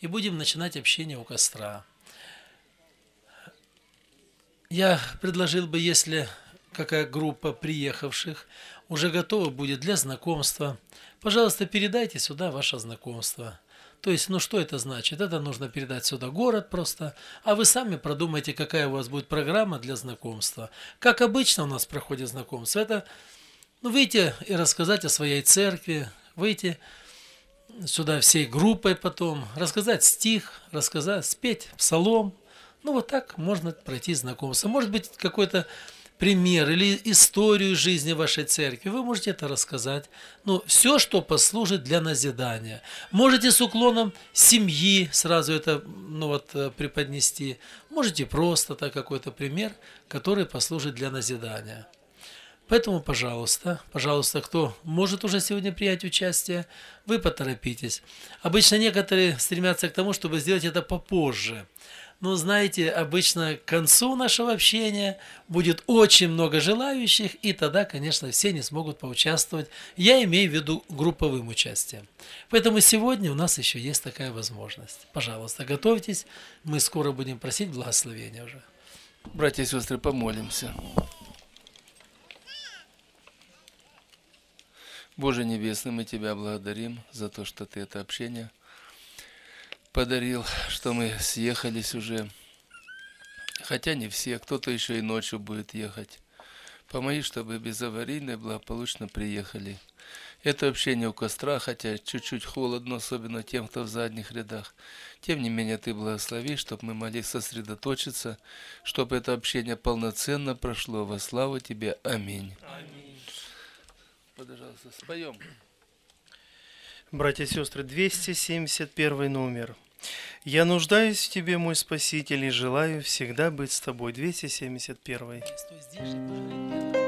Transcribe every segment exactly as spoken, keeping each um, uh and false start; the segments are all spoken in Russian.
и будем начинать общение у костра. Я предложил бы, если какая группа приехавших уже готова будет для знакомства, пожалуйста, передайте сюда ваше знакомство. То есть, ну что это значит? Это нужно передать сюда город просто, а вы сами продумайте, какая у вас будет программа для знакомства. Как обычно у нас проходит знакомство, это ну, выйти и рассказать о своей церкви, выйти сюда всей группой потом, рассказать стих, рассказать, спеть псалом. Ну вот так можно пройти знакомство. Может быть, какой-то пример или историю жизни вашей церкви. Вы можете это рассказать. Ну, все, что послужит для назидания. Можете с уклоном семьи сразу это ну, вот, преподнести. Можете просто так какой-то пример, который послужит для назидания. Поэтому, пожалуйста, пожалуйста, кто может уже сегодня принять участие, вы поторопитесь. Обычно некоторые стремятся к тому, чтобы сделать это попозже. Но знаете, обычно к концу нашего общения будет очень много желающих, и тогда, конечно, все не смогут поучаствовать. Я имею в виду групповым участием. Поэтому сегодня у нас еще есть такая возможность. Пожалуйста, готовьтесь, мы скоро будем просить благословения уже. Братья и сестры, помолимся. Боже Небесный, мы Тебя благодарим за то, что Ты это общение подарил, что мы съехались уже, хотя не все, кто-то еще и ночью будет ехать. Помоги, чтобы безаварийно и благополучно приехали. Это общение у костра, хотя чуть-чуть холодно, особенно тем, кто в задних рядах. Тем не менее, Ты благослови, чтобы мы могли сосредоточиться, чтобы это общение полноценно прошло. Во славу Тебе. Аминь. Аминь. Пожалуйста, споем. Братья и сестры, двести семьдесят первый номер. «Я нуждаюсь в Тебе, мой Спаситель, и желаю всегда быть с Тобой». двести семьдесят первый. Стой здесь, чтобы говорить первым.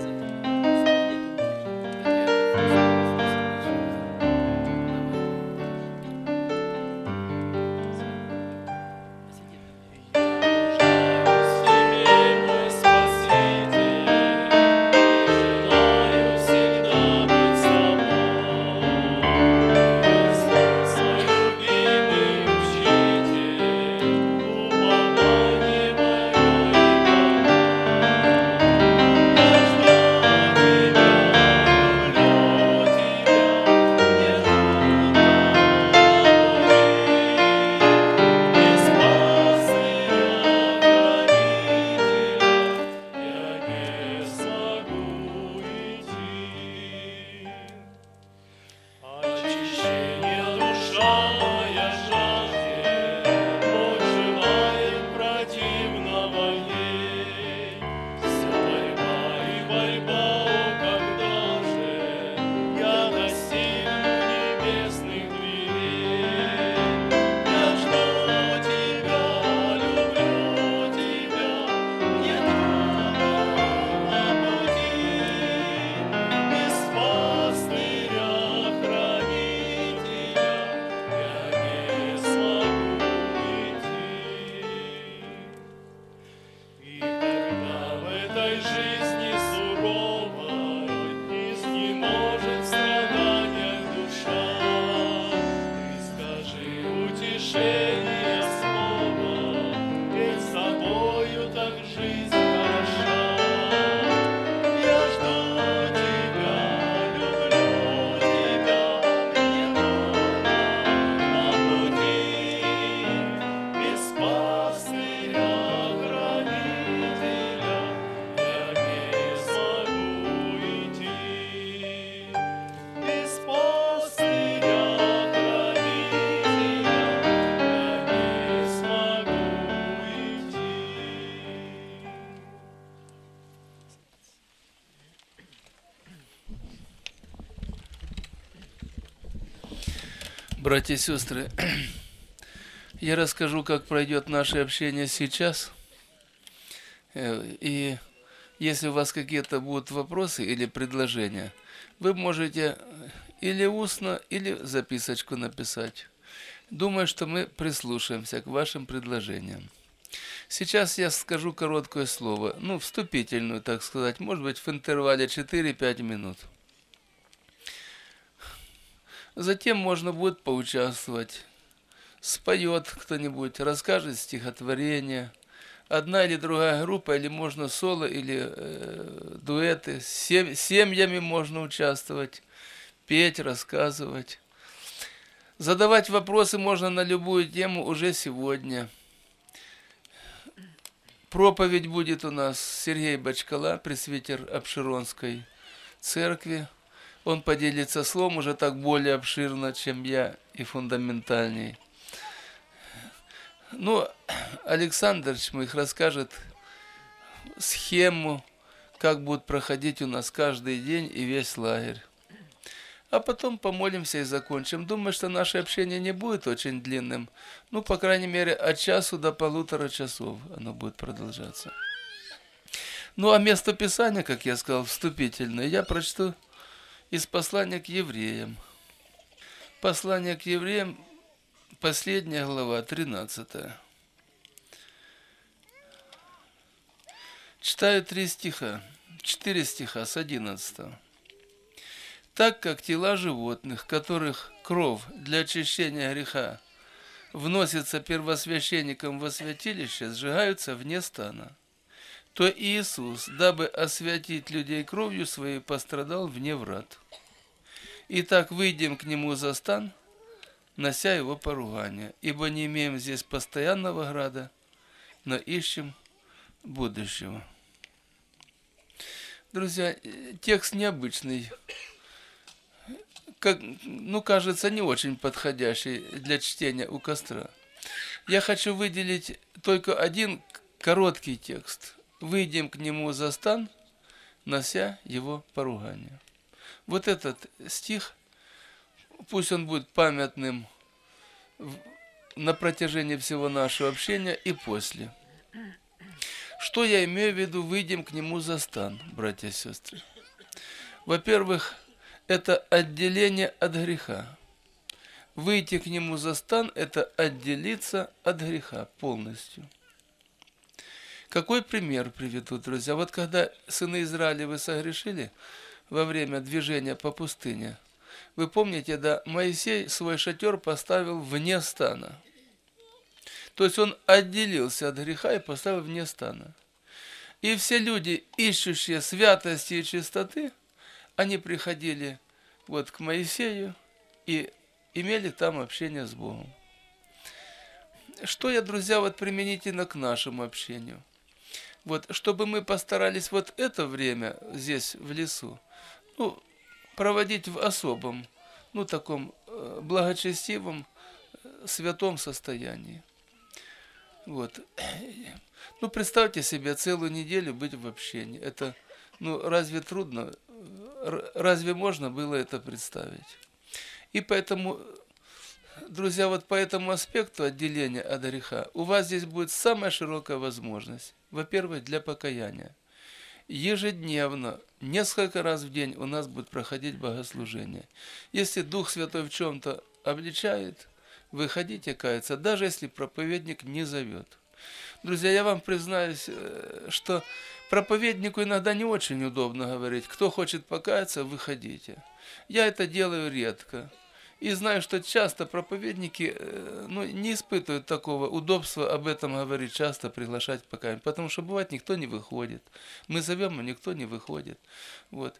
Братья и сестры, я расскажу, как пройдет наше общение сейчас. И если у вас какие-то будут вопросы или предложения, вы можете или устно, или записочку написать. Думаю, что мы прислушаемся к вашим предложениям. Сейчас я скажу короткое слово, ну, вступительную, так сказать, может быть, в интервале четыре-пять минут. Затем можно будет поучаствовать. споет кто-нибудь, расскажет стихотворение. Одна или другая группа, или можно соло, или э, дуэты. С сем, семьями можно участвовать, петь, рассказывать. Задавать вопросы можно на любую тему уже сегодня. Проповедь будет у нас Сергей Бочкала, пресвитер Обширонской церкви. Он поделится словом уже так более обширно, чем я, и фундаментальней. Ну, Александр Чмых расскажет схему, как будет проходить у нас каждый день и весь лагерь. А потом помолимся и закончим. Думаю, что наше общение не будет очень длинным. Ну, по крайней мере, от часу до полутора часов оно будет продолжаться. Ну, а место Писания, как я сказал, вступительное, я прочту из послания к евреям. Послание к евреям, последняя глава, тринадцатая. Читаю три стиха, четыре стиха с одиннадцатого. Так как тела животных, которых кровь для очищения греха вносится первосвященником во святилище, сжигаются вне стана, то Иисус, дабы освятить людей кровью своей, пострадал вне врат. Итак, выйдем к Нему за стан, нося Его поругание, ибо не имеем здесь постоянного града, но ищем будущего. Друзья, текст необычный, как, ну, кажется, не очень подходящий для чтения у костра. Я хочу выделить только один короткий текст. «Выйдем к Нему за стан, нося Его поругание». Вот этот стих, пусть он будет памятным на протяжении всего нашего общения и после. Что я имею в виду «выйдем к Нему за стан», братья и сестры? Во-первых, это отделение от греха. Выйти к Нему за стан – это отделиться от греха полностью. Какой пример приведу, друзья? Вот когда сыны Израилевы согрешили во время движения по пустыне, вы помните, да, Моисей свой шатер поставил вне стана. То есть он отделился от греха и поставил вне стана. И все люди, ищущие святости и чистоты, они приходили вот к Моисею и имели там общение с Богом. Что я, друзья, вот применительно к нашему общению? Вот, чтобы мы постарались вот это время здесь, в лесу, ну, проводить в особом, ну, таком благочестивом, святом состоянии. Вот. Ну, представьте себе целую неделю быть в общении. Это, ну, разве трудно, разве можно было это представить? И поэтому, друзья, вот по этому аспекту отделения от греха у вас здесь будет самая широкая возможность. Во-первых, для покаяния. Ежедневно, несколько раз в день у нас будет проходить богослужение. Если Дух Святой в чем-то обличает, выходите каяться, даже если проповедник не зовет. Друзья, я вам признаюсь, что проповеднику иногда не очень удобно говорить: кто хочет покаяться, выходите. Я это делаю редко. И знаю, что часто проповедники, ну, не испытывают такого удобства об этом говорить, часто приглашать к покаянию, потому что бывает никто не выходит. Мы зовем, а никто не выходит. Вот.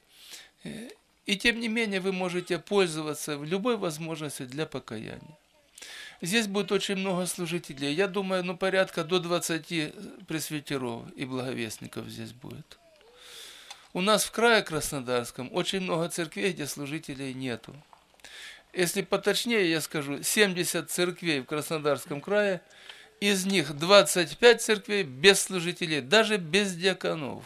И тем не менее вы можете пользоваться любой возможностью для покаяния. Здесь будет очень много служителей. Я думаю, ну, порядка до двадцати пресвитеров и благовестников здесь будет. У нас в крае Краснодарском очень много церквей, где служителей нету. Если поточнее, я скажу, семьдесят церквей в Краснодарском крае, из них двадцать пять церквей без служителей, даже без диаконов.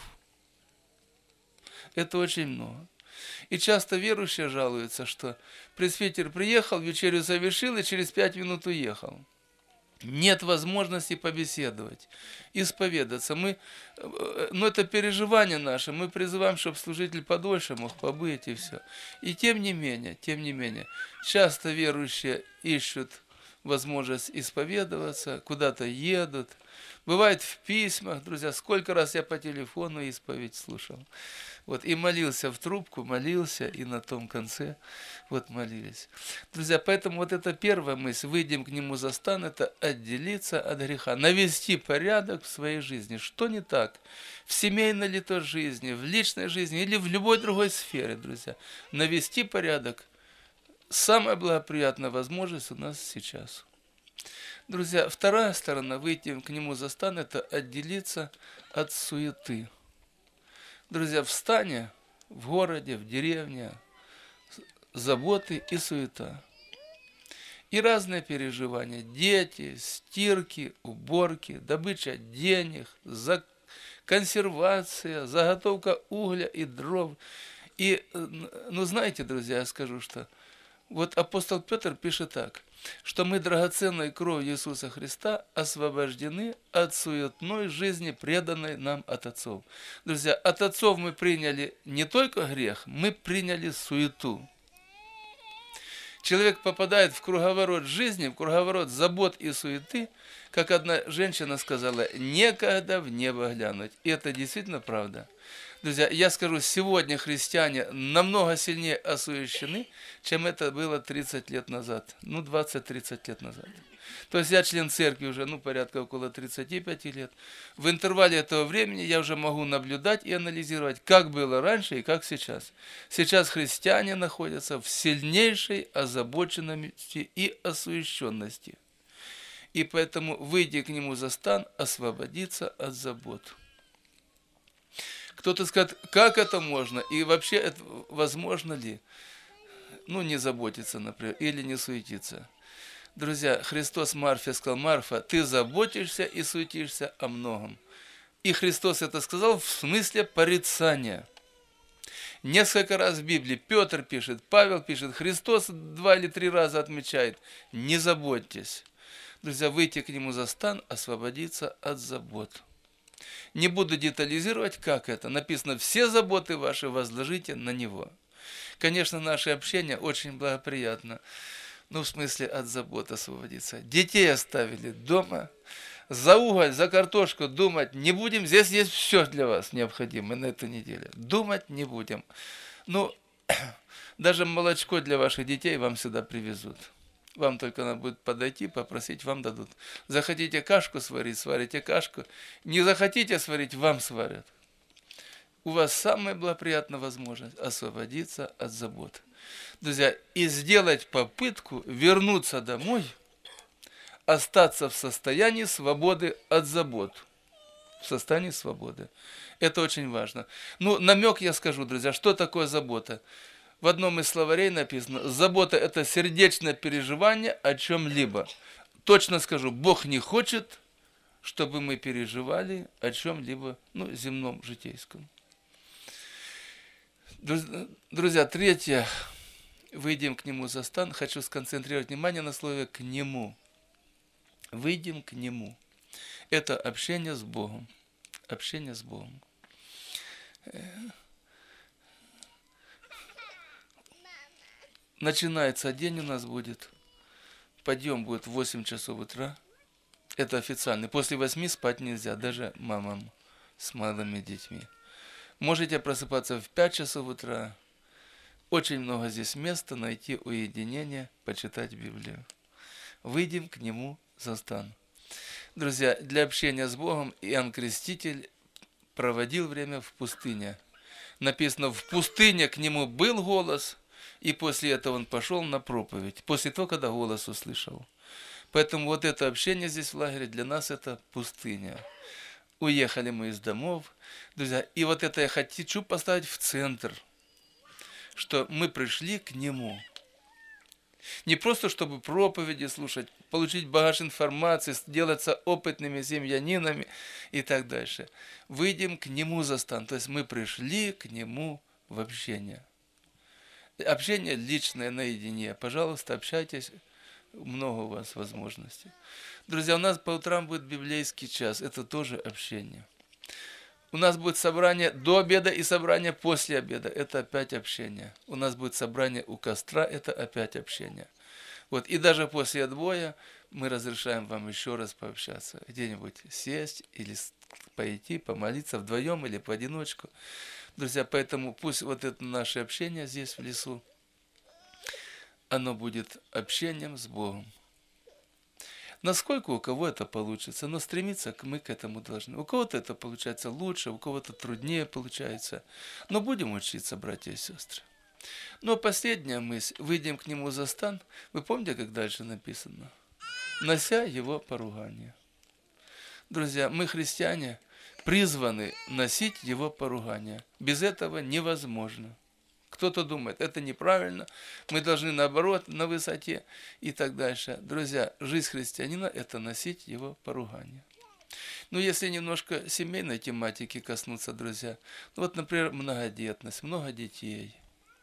Это очень много. И часто верующие жалуются, что пресвитер приехал, вечерю завершил и через пять минут уехал. Нет возможности побеседовать, исповедаться. Мы, ну, это переживание наше, мы призываем, чтобы служитель подольше мог побыть и все. И тем не менее, тем не менее, часто верующие ищут возможность исповедоваться, куда-то едут. Бывает в письмах, друзья, сколько раз я по телефону исповедь слушал. Вот, и молился в трубку, молился, и на том конце вот молились. Друзья, поэтому вот эта первая мысль, выйдем к нему за стан, это отделиться от греха, навести порядок в своей жизни. Что не так? В семейной ли то жизни, в личной жизни или в любой другой сфере, друзья. Навести порядок. Самая благоприятная возможность у нас сейчас. Друзья, вторая сторона, выйти к нему за стан, это отделиться от суеты. Друзья, в стане, в городе, в деревне, заботы и суета. И разные переживания. Дети, стирки, уборки, добыча денег, консервация, заготовка угля и дров. И, ну знаете, друзья, я скажу, что вот апостол Петр пишет так, что мы драгоценной кровью Иисуса Христа освобождены от суетной жизни, преданной нам от отцов. Друзья, от отцов мы приняли не только грех, мы приняли суету. Человек попадает в круговорот жизни, в круговорот забот и суеты, как одна женщина сказала, некогда в небо глянуть. И это действительно правда. Друзья, я скажу, сегодня христиане намного сильнее осуещены, чем это было тридцать лет назад, ну двадцать-тридцать лет назад. То есть я член церкви уже, ну порядка около тридцати пяти лет. В интервале этого времени я уже могу наблюдать и анализировать, как было раньше и как сейчас. Сейчас христиане находятся в сильнейшей озабоченности и осуещенности. И поэтому, выйдя к нему за стан, освободиться от забот. Кто-то скажет, как это можно? И вообще, это возможно ли? Ну, не заботиться, например, или не суетиться. Друзья, Христос Марфе сказал, Марфа, ты заботишься и суетишься о многом. И Христос это сказал в смысле порицания. Несколько раз в Библии Петр пишет, Павел пишет, Христос два или три раза отмечает, не заботьтесь. Друзья, выйти к нему за стан, освободиться от забот. Не буду детализировать, как это. Написано, все заботы ваши возложите на него. Конечно, наше общение очень благоприятно. Ну, в смысле, от забот освободиться. Детей оставили дома. За уголь, за картошку думать не будем. Здесь есть все для вас необходимое на эту неделю. Думать не будем. Ну, даже молочко для ваших детей вам сюда привезут. Вам только надо будет подойти, попросить, вам дадут. Захотите кашку сварить, сварите кашку. Не захотите сварить, вам сварят. У вас самая благоприятная возможность освободиться от забот. Друзья, и сделать попытку вернуться домой, остаться в состоянии свободы от забот. В состоянии свободы. Это очень важно. Ну, намек я скажу, друзья, что такое забота? В одном из словарей написано, забота – это сердечное переживание о чем-либо. Точно скажу, Бог не хочет, чтобы мы переживали о чем-либо, ну, земном, житейском. Друзья, третье, выйдем к нему за стан. Хочу сконцентрировать внимание на слове «к нему». Выйдем к нему. Это общение с Богом. Общение с Богом. Начинается день у нас будет. Подъем будет в восемь часов утра. Это официально. После восьми спать нельзя, даже мамам с малыми детьми. Можете просыпаться в пять часов утра. Очень много здесь места найти уединение, почитать Библию. Выйдем к нему за стан. Друзья, для общения с Богом Иоанн Креститель проводил время в пустыне. Написано, в пустыне к нему был голос, и после этого он пошел на проповедь, после того, когда голос услышал. Поэтому вот это общение здесь в лагере для нас это пустыня. Уехали мы из домов, друзья, и вот это я хочу поставить в центр, что мы пришли к нему. Не просто, чтобы проповеди слушать, получить багаж информации, сделаться опытными семьянинами и так дальше. Выйдем к нему за стан, то есть мы пришли к нему в общение. Общение личное, наедине. Пожалуйста, общайтесь. Много у вас возможностей. Друзья, у нас по утрам будет библейский час. Это тоже общение. У нас будет собрание до обеда и собрание после обеда. Это опять общение. У нас будет собрание у костра. Это опять общение. Вот, и даже после отбоя мы разрешаем вам еще раз пообщаться, где-нибудь сесть или пойти, помолиться вдвоем или поодиночку. Друзья, поэтому пусть вот это наше общение здесь в лесу, оно будет общением с Богом. Насколько у кого это получится, но стремиться мы к этому должны. У кого-то это получается лучше, у кого-то труднее получается. Но будем учиться, братья и сестры. Но последняя мысль. Выйдем к нему за стан. Вы помните, как дальше написано? Нося его поругание. Друзья, мы, христиане, призваны носить его поругание. Без этого невозможно. Кто-то думает, это неправильно, мы должны наоборот, на высоте и так дальше. Друзья, жизнь христианина – это носить его поругание. Ну, если немножко семейной тематики коснуться, друзья, ну, вот, например, многодетность, много детей.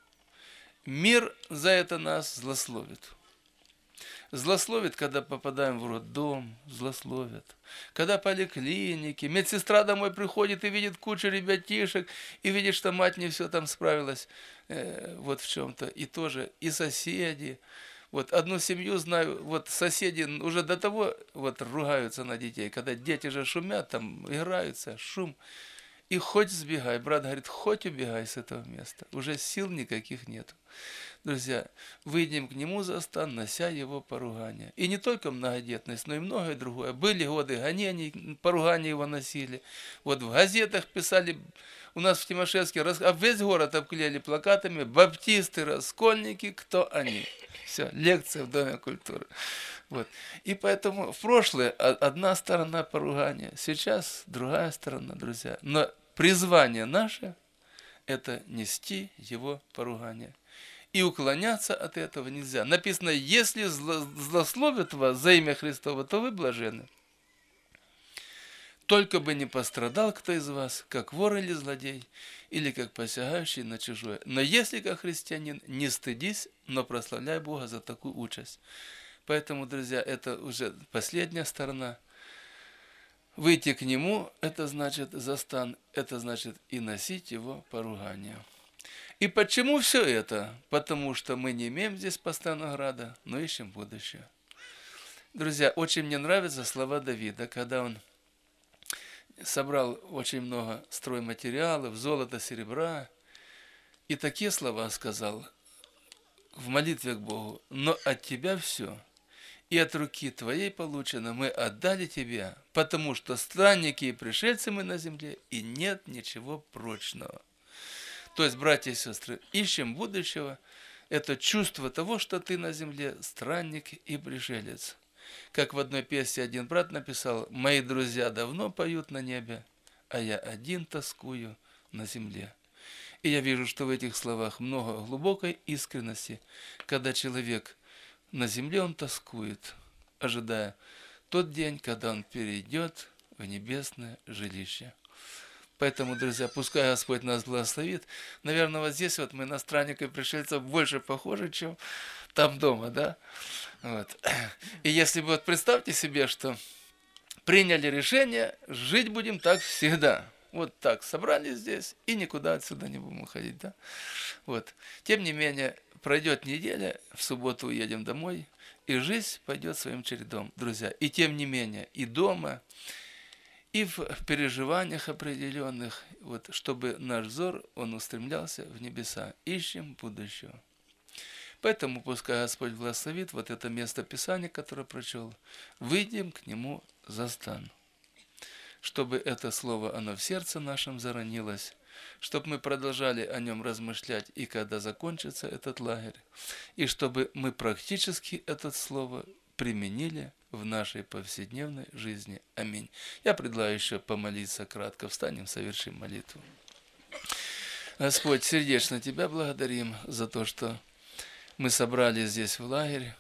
Мир за это нас злословит. Злословит, когда попадаем в роддом, злословят. Когда поликлиники, медсестра домой приходит и видит кучу ребятишек, и видит, что мать не все там справилась э, вот в чем-то. И тоже, и соседи. Вот одну семью знаю, вот соседи уже до того вот ругаются на детей, когда дети же шумят, там играются, шум. И хоть сбегай, брат говорит, хоть убегай с этого места, уже сил никаких нет. Друзья, выйдем к нему за стан, нося его поругание. И не только многодетность, но и многое другое. Были годы гонений, поругания его носили. Вот в газетах писали, у нас в Тимошевске, а весь город обклеили плакатами «Баптисты, раскольники, кто они?» Все, лекция в Доме культуры. Вот. И поэтому в прошлое одна сторона поругания, сейчас другая сторона, друзья. Но призвание наше – это нести его поругание. И уклоняться от этого нельзя. Написано, если злословят вас за имя Христово, то вы блаженны. Только бы не пострадал кто из вас, как вор или злодей, или как посягающий на чужое. Но если как христианин, не стыдись, но прославляй Бога за такую участь. Поэтому, друзья, это уже последняя сторона. Выйти к Нему, это значит за стан, это значит и носить Его поругание. И почему все это? Потому что мы не имеем здесь постоянного града, но ищем будущее. Друзья, очень мне нравятся слова Давида, когда он собрал очень много стройматериалов, золота, серебра, и такие слова сказал в молитве к Богу: «Но от Тебя все, и от руки Твоей получено мы отдали Тебе, потому что странники и пришельцы мы на земле, и нет ничего прочного». То есть, братья и сестры, ищем будущего, это чувство того, что ты на земле странник и пришелец. Как в одной песне один брат написал: «Мои друзья давно поют на небе, а я один тоскую на земле». И я вижу, что в этих словах много глубокой искренности, когда человек на земле он тоскует, ожидая тот день, когда он перейдет в небесное жилище. Поэтому, друзья, пускай Господь нас благословит. Наверное, вот здесь вот мы на странников и пришельцев больше похожи, чем там дома, да? Вот. И если вот представьте себе, что приняли решение, жить будем так всегда. Вот так, собрались здесь и никуда отсюда не будем уходить, да? Вот. Тем не менее, пройдет неделя, в субботу уедем домой, и жизнь пойдет своим чередом, друзья. И тем не менее, и дома, и в переживаниях определенных, вот, чтобы наш взор, он устремлялся в небеса. Ищем будущего. Поэтому пускай Господь благословит вот это место Писания, которое прочел. Выйдем к Нему за стан. Чтобы это слово, оно в сердце нашем заронилось, чтобы мы продолжали о нем размышлять, и когда закончится этот лагерь, и чтобы мы практически это слово применили в нашей повседневной жизни. Аминь. Я предлагаю еще помолиться кратко. Встанем, совершим молитву. Господь, сердечно Тебя благодарим за то, что мы собрались здесь в лагерь,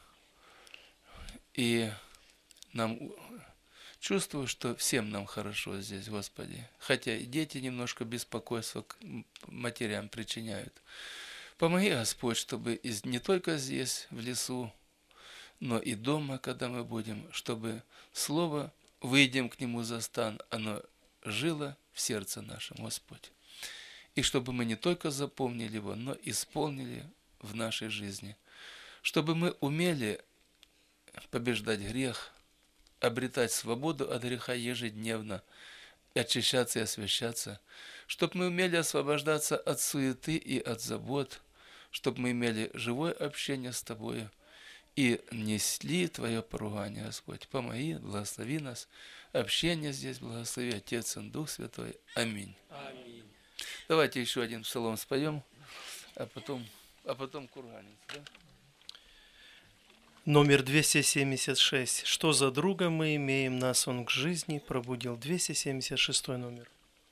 и нам чувствую, что всем нам хорошо здесь, Господи. Хотя и дети немножко беспокойства к матерям причиняют. Помоги, Господь, чтобы не только здесь, в лесу, но и дома, когда мы будем, чтобы слово «выйдем к Нему за стан», оно жило в сердце нашем, Господь. И чтобы мы не только запомнили его, но исполнили в нашей жизни. Чтобы мы умели побеждать грех, обретать свободу от греха ежедневно, и очищаться и освящаться, чтобы мы умели освобождаться от суеты и от забот, чтобы мы имели живое общение с Тобою и несли Твое поругание, Господь. Помоги, благослови нас. Общение здесь благослови, Отец и Дух Святой. Аминь. Аминь. Давайте еще один псалом споем, а потом, а потом курганец. Да? Номер двести семьдесят шесть. Что за друга мы имеем, нас он к жизни пробудил. двести семьдесят шестой номер.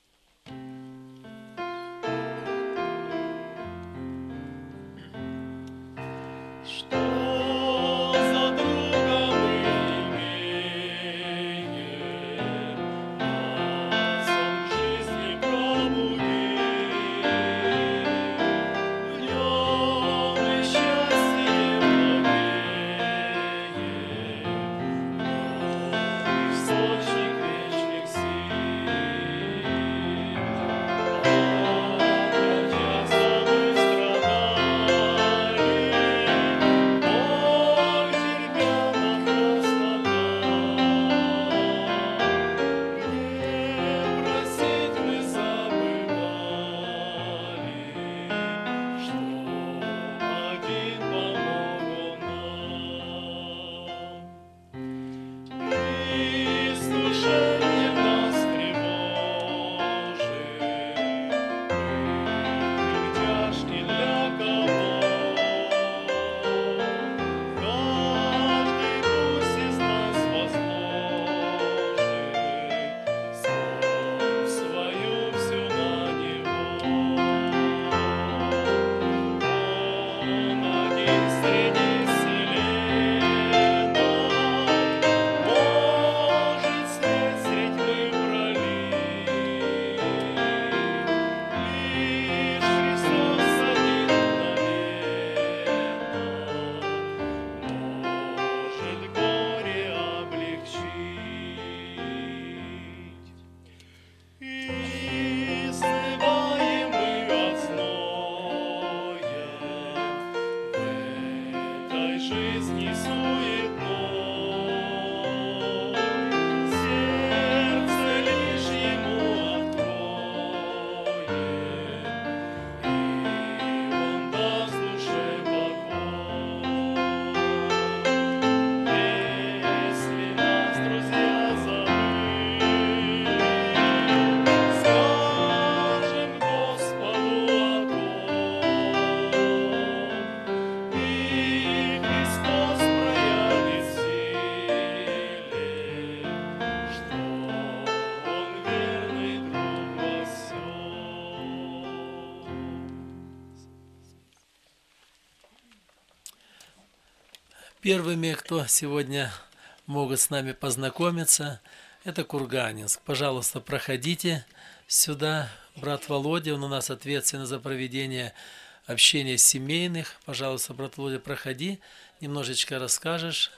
Первыми, кто сегодня могут с нами познакомиться, это Курганинск. Пожалуйста, проходите сюда. Брат Володя, он у нас ответственный за проведение общения семейных. Пожалуйста, брат Володя, проходи, немножечко расскажешь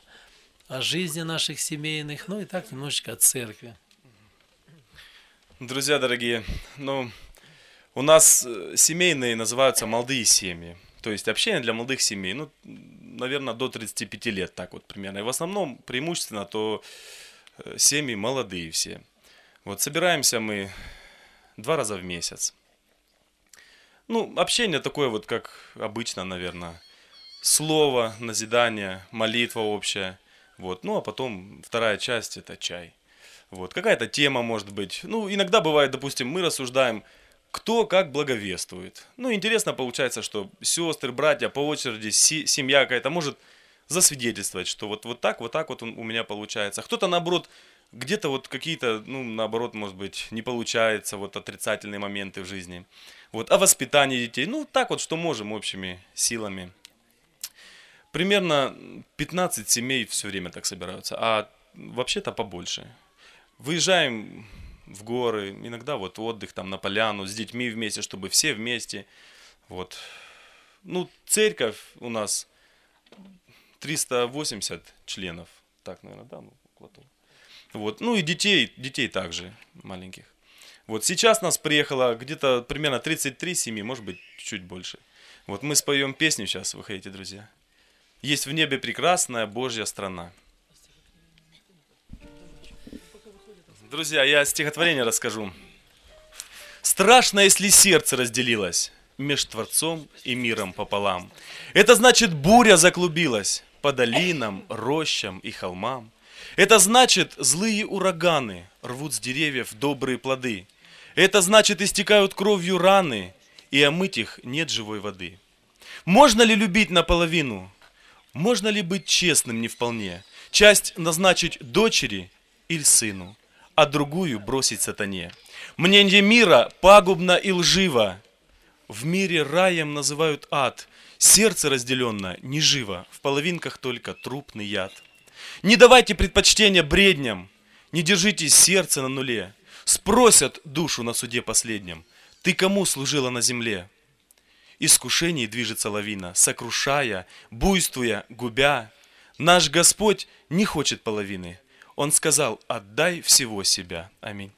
о жизни наших семейных, ну и так немножечко о церкви. Друзья дорогие, ну, у нас семейные называются молодые семьи. То есть общение для молодых семей, ну, наверное, до тридцати пяти лет, так вот примерно. И в основном, преимущественно, то семьи молодые все. Вот собираемся мы два раза в месяц. Ну, общение такое вот, как обычно, наверное. Слово, назидание, молитва общая. Вот. Ну, а потом вторая часть – это чай. Вот. Какая-то тема может быть. Ну, иногда бывает, допустим, мы рассуждаем, кто как благовествует. Ну, интересно получается, что сестры, братья по очереди, семья какая-то может засвидетельствовать, что вот, вот так, вот так вот у меня получается. Кто-то, наоборот, где-то вот какие-то, ну, наоборот, может быть, не получается, вот отрицательные моменты в жизни. Вот, о воспитании детей. Ну, так вот, что можем общими силами. Примерно пятнадцать семей все время так собираются, а вообще-то побольше. Выезжаем в горы, иногда вот отдых там на поляну, с детьми вместе, чтобы все вместе. Вот. Ну, церковь у нас триста восемьдесят членов. Так, наверное, да? Ну, около того. Вот. Ну и детей, детей также маленьких. Вот сейчас нас приехало где-то примерно тридцать три семьи, может быть, чуть больше. Вот мы споем песню сейчас, вы хотите, друзья? есть в небе прекрасная Божья страна. Друзья, я стихотворение расскажу. Страшно, если сердце разделилось меж Творцом и миром пополам. Это значит, буря заклубилась по долинам, рощам и холмам. Это значит, злые ураганы рвут с деревьев добрые плоды. Это значит, истекают кровью раны, и омыть их нет живой воды. Можно ли любить наполовину? Можно ли быть честным не вполне? Часть назначить дочери или сыну, а другую бросить сатане. Мнение мира пагубно и лживо. В мире раем называют ад. Сердце разделенно не живо, в половинках только трупный яд. Не давайте предпочтения бредням, не держите сердце на нуле. Спросят душу на суде последнем: ты кому служила на земле? Искушений движется лавина, сокрушая, буйствуя, губя. Наш Господь не хочет половины. Он сказал: отдай всего себя. Аминь.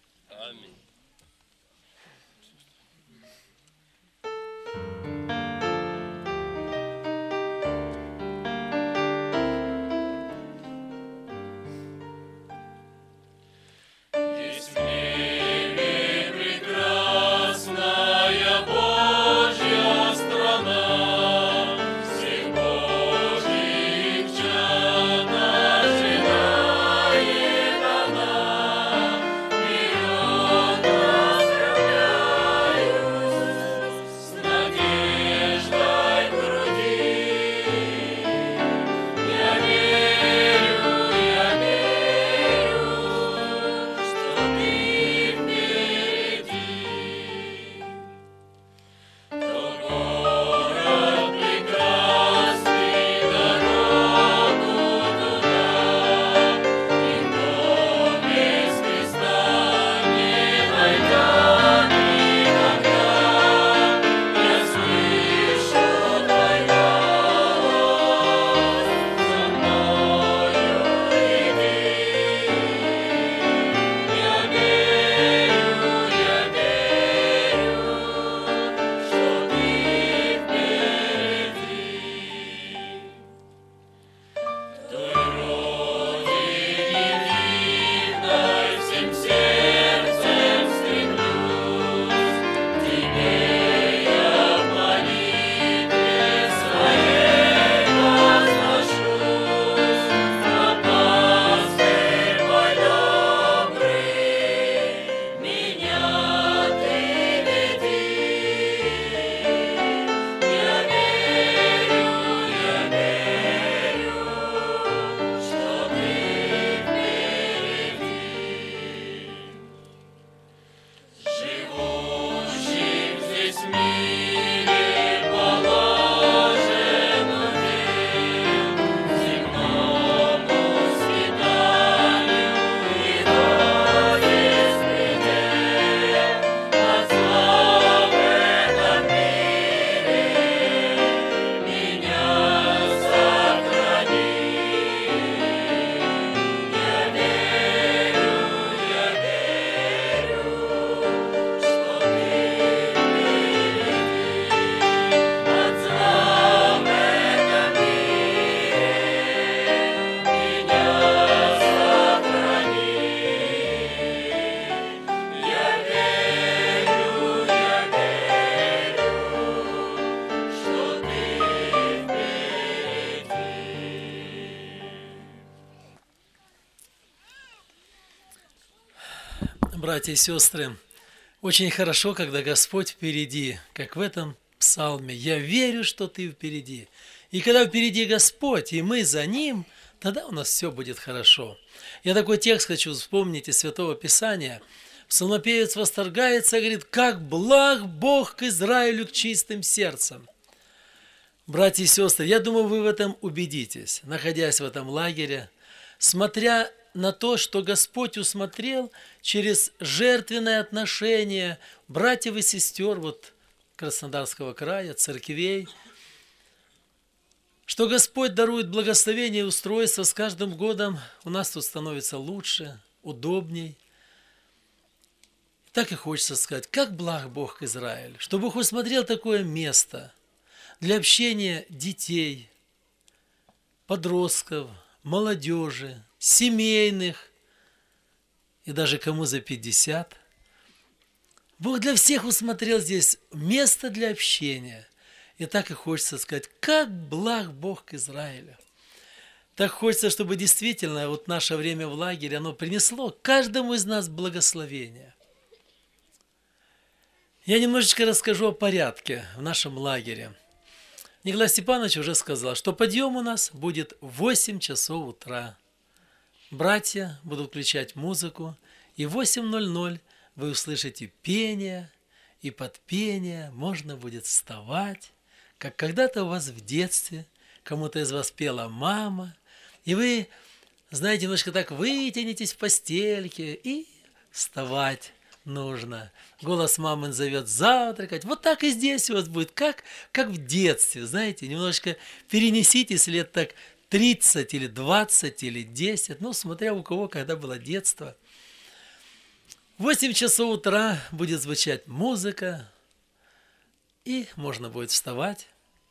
Братья и сестры, очень хорошо, когда Господь впереди, как в этом псалме. Я верю, что Ты впереди. И когда впереди Господь, и мы за Ним, тогда у нас все будет хорошо. Я такой текст хочу вспомнить из Святого Писания. Псалмопевец восторгается и говорит: как благ Бог к Израилю, к чистым сердцем. Братья и сестры, я думаю, вы в этом убедитесь, находясь в этом лагере, смотря на то, что Господь усмотрел через жертвенное отношение братьев и сестер вот Краснодарского края, церквей, что Господь дарует благословение и устройство с каждым годом. У нас тут становится лучше, удобней. Так и хочется сказать, как благ Бог к Израилю, что Бог усмотрел такое место для общения детей, подростков, молодежи, семейных и даже кому за пятьдесят. Бог для всех усмотрел здесь место для общения. И так и хочется сказать, как благ Бог к Израилю. Так хочется, чтобы действительно вот наше время в лагере, оно принесло каждому из нас благословение. Я немножечко расскажу о порядке в нашем лагере. Николай Степанович уже сказал, что подъем у нас будет в восемь часов утра. Братья будут включать музыку, и в восемь ноль ноль вы услышите пение, и под пение можно будет вставать, как когда-то у вас в детстве, кому-то из вас пела мама, и вы, знаете, немножко так вытянетесь в постельке, и вставать нужно. Голос мамы зовет завтракать. Вот так и здесь у вас будет, как, как в детстве, знаете, немножко перенеситесь лет так тридцать или двадцать или десять, ну, смотря у кого, когда было детство. В восемь часов утра будет звучать музыка, и можно будет вставать.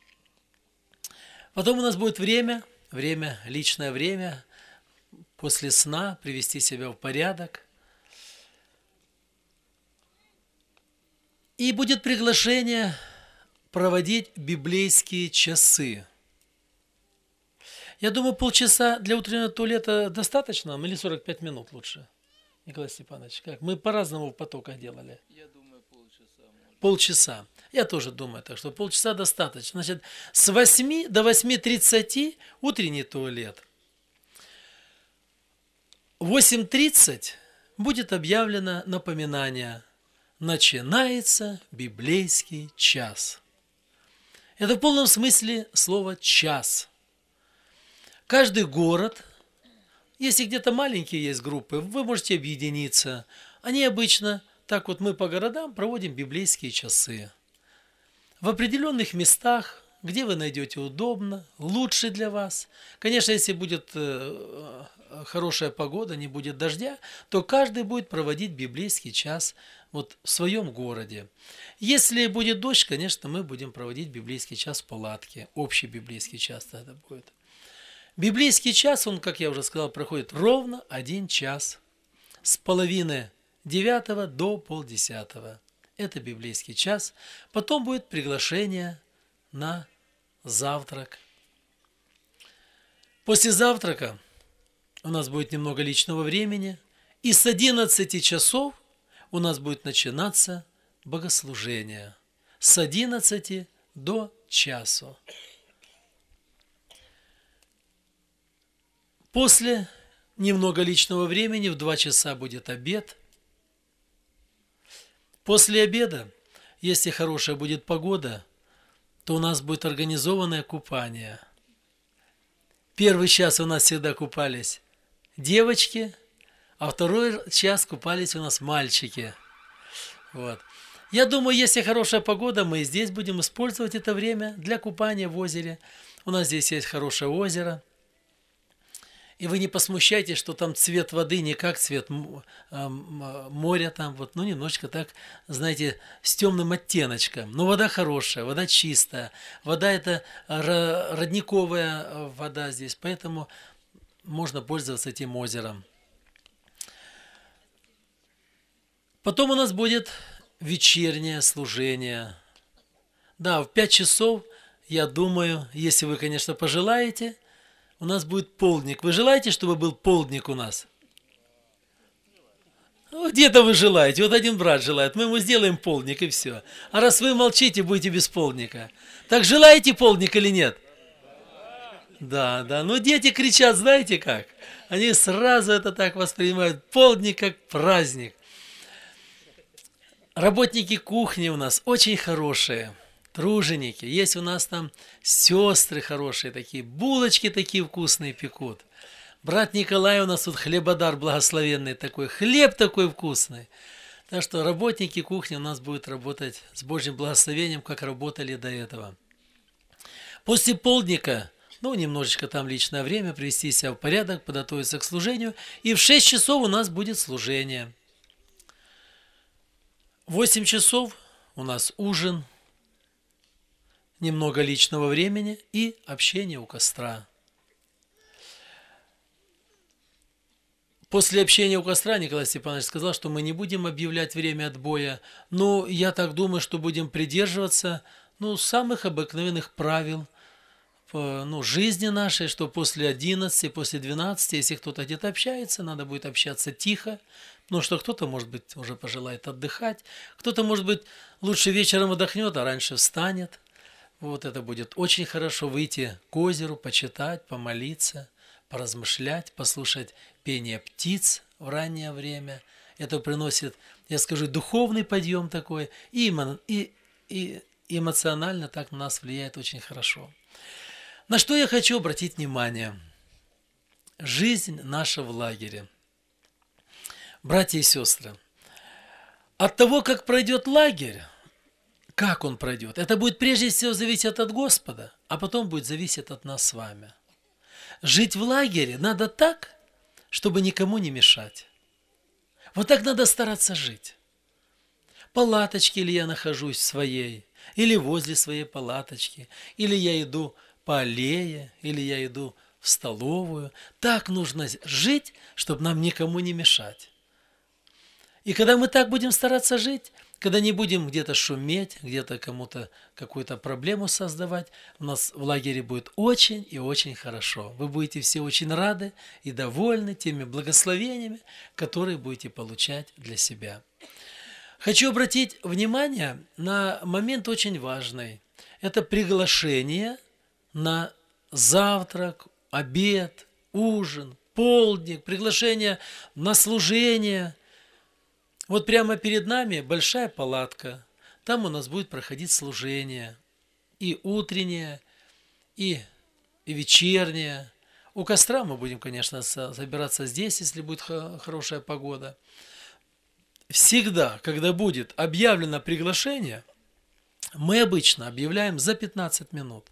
Потом у нас будет время, время, личное время, после сна привести себя в порядок. И будет приглашение проводить библейские часы. Я думаю, полчаса для утреннего туалета достаточно, или сорок пять минут лучше? Николай Степанович, как? Мы по-разному в потоках делали. Я думаю, полчаса. Может. Полчаса. Я тоже думаю, так что полчаса достаточно. Значит, с восьми до восьми тридцати утренний туалет. В восемь тридцать будет объявлено напоминание. Начинается библейский час. Это в полном смысле слова «час». Каждый город, если где-то маленькие есть группы, вы можете объединиться. Они обычно, так вот мы по городам проводим библейские часы. В определенных местах, где вы найдете удобно, лучше для вас. Конечно, если будет э, хорошая погода, не будет дождя, то каждый будет проводить библейский час вот в своем городе. Если будет дождь, конечно, мы будем проводить библейский час в палатке. Общий библейский час тогда будет. Библейский час, он, как я уже сказал, проходит ровно один час. С половины девятого до полдесятого. Это библейский час. Потом будет приглашение на завтрак. После завтрака у нас будет немного личного времени. И с одиннадцати часов у нас будет начинаться богослужение. С одиннадцати до часу. После немного личного времени в два часа будет обед. После обеда, если хорошая будет погода, то у нас будет организованное купание. Первый час у нас всегда купались девочки, а второй час купались у нас мальчики. Вот. Я думаю, если хорошая погода, мы и здесь будем использовать это время для купания в озере. У нас здесь есть хорошее озеро. И вы не посмущайтесь, что там цвет воды не как цвет моря, там вот, ну немножечко так, знаете, с темным оттеночком. Но вода хорошая, вода чистая, вода это родниковая вода здесь, поэтому можно пользоваться этим озером. Потом у нас будет вечернее служение. Да, в пять часов, я думаю, если вы, конечно, пожелаете, у нас будет полдник. Вы желаете, чтобы был полдник у нас? Ну, где-то вы желаете. Вот один брат желает. Мы ему сделаем полдник, и все. А раз вы молчите, будете без полдника. Так желаете полдник или нет? Да, да. Ну, дети кричат, знаете как? Они сразу это так воспринимают. Полдник как праздник. Работники кухни у нас очень хорошие. Труженики. Есть у нас там сестры хорошие такие, булочки такие вкусные пекут. Брат Николай у нас тут хлебодар благословенный такой, хлеб такой вкусный. Так что работники кухни у нас будут работать с Божьим благословением, как работали до этого. После полдника, ну, немножечко там личное время, привести себя в порядок, подготовиться к служению. И в шесть часов у нас будет служение. В восемь часов у нас ужин. Немного личного времени и общение у костра. После общения у костра Николай Степанович сказал, что мы не будем объявлять время отбоя. Но я так думаю, что будем придерживаться ну, самых обыкновенных правил ну, жизни нашей, что после одиннадцати, после двенадцати, если кто-то где-то общается, надо будет общаться тихо, потому что кто-то, может быть, уже пожелает отдыхать, кто-то, может быть, лучше вечером отдохнет, а раньше встанет. Вот это будет очень хорошо выйти к озеру, почитать, помолиться, поразмышлять, послушать пение птиц в раннее время. Это приносит, я скажу, духовный подъем такой, и, и, и эмоционально так на нас влияет очень хорошо. На что я хочу обратить внимание? Жизнь наша в лагере. Братья и сестры, от того, как пройдет лагерь, как он пройдет, это будет прежде всего зависеть от Господа, а потом будет зависеть от нас с вами. Жить в лагере надо так, чтобы никому не мешать. Вот так надо стараться жить. Палаточке ли я нахожусь в своей, или возле своей палаточки, или я иду по аллее, или я иду в столовую. Так нужно жить, чтобы нам никому не мешать. И когда мы так будем стараться жить, когда не будем где-то шуметь, где-то кому-то какую-то проблему создавать, у нас в лагере будет очень и очень хорошо. Вы будете все очень рады и довольны теми благословениями, которые будете получать для себя. Хочу обратить внимание на момент очень важный. Это приглашение на завтрак, обед, ужин, полдник, приглашение на служение. Вот прямо перед нами большая палатка. Там у нас будет проходить служение. И утреннее, и, и вечернее. У костра мы будем, конечно, собираться здесь, если будет хорошая погода. Всегда, когда будет объявлено приглашение, мы обычно объявляем за пятнадцать минут.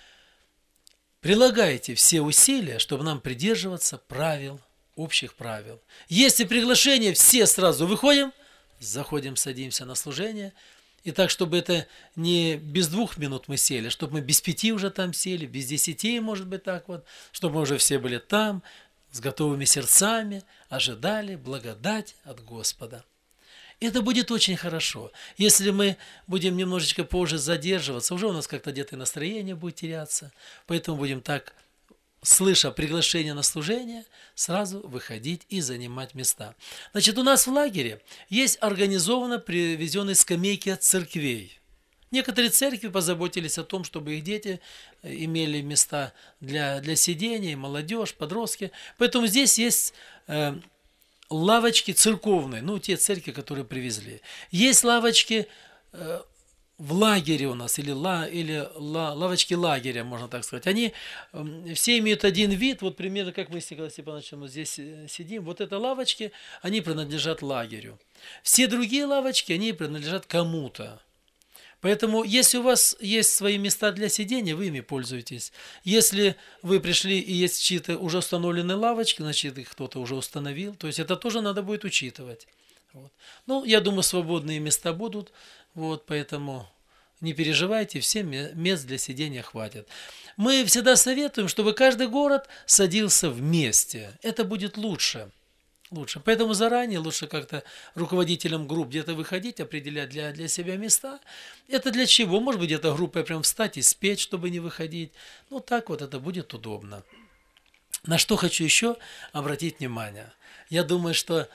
Прилагайте все усилия, чтобы нам придерживаться правил, общих правил. Если приглашение, все сразу выходим, заходим, садимся на служение. И так, чтобы это не без двух минут мы сели, чтобы мы без пяти уже там сели, без десяти, может быть, так вот, чтобы мы уже все были там, с готовыми сердцами, ожидали благодать от Господа. Это будет очень хорошо. Если мы будем немножечко позже задерживаться, уже у нас как-то где-то настроение будет теряться. Поэтому будем так, слыша приглашение на служение, сразу выходить и занимать места. Значит, у нас в лагере есть организованно привезенные скамейки от церквей. Некоторые церкви позаботились о том, чтобы их дети имели места для, для сидения, молодежь, подростки. Поэтому здесь есть э, лавочки церковные, ну, те церкви, которые привезли. Есть лавочки э, в лагере у нас, или, ла, или ла, лавочки лагеря, можно так сказать. Они э, все имеют один вид, вот примерно как мы с Николаем Степановичем здесь сидим. Вот это лавочки, они принадлежат лагерю. Все другие лавочки, они принадлежат кому-то. Поэтому, если у вас есть свои места для сидения, вы ими пользуетесь. Если вы пришли и есть чьи-то уже установленные лавочки, значит, их кто-то уже установил. То есть, это тоже надо будет учитывать. Вот. Ну, я думаю, свободные места будут. Вот, поэтому не переживайте, всем мест для сидения хватит. Мы всегда советуем, чтобы каждый город садился вместе. Это будет лучше. Лучше. Поэтому заранее лучше как-то руководителям групп где-то выходить, определять для, для себя места. Это для чего? Может быть, где-то группой прям встать и спеть, чтобы не выходить. Ну, так вот это будет удобно. На что хочу еще обратить внимание. Я думаю, что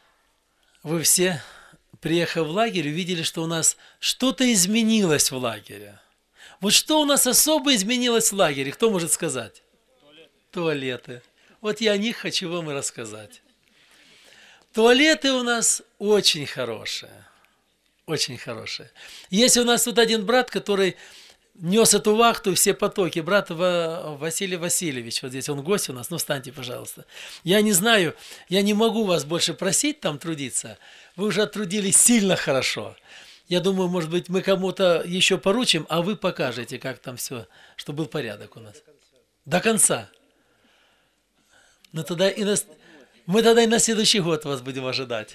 вы все, приехав в лагерь, увидели, что у нас что-то изменилось в лагере. Вот что у нас особо изменилось в лагере? Кто может сказать? Туалеты. Туалеты. Вот я о них хочу вам и рассказать. Туалеты у нас очень хорошие, очень хорошие. Есть у нас тут один брат, который нес эту вахту, все потоки, брат Василий Васильевич, вот здесь он гость у нас, ну встаньте, пожалуйста. Я не знаю, я не могу вас больше просить там трудиться, вы уже оттрудились сильно хорошо. Я думаю, может быть, мы кому-то еще поручим, а вы покажете, как там все, чтобы был порядок у нас. До конца. Ну тогда и нас... Мы тогда и на следующий год вас будем ожидать.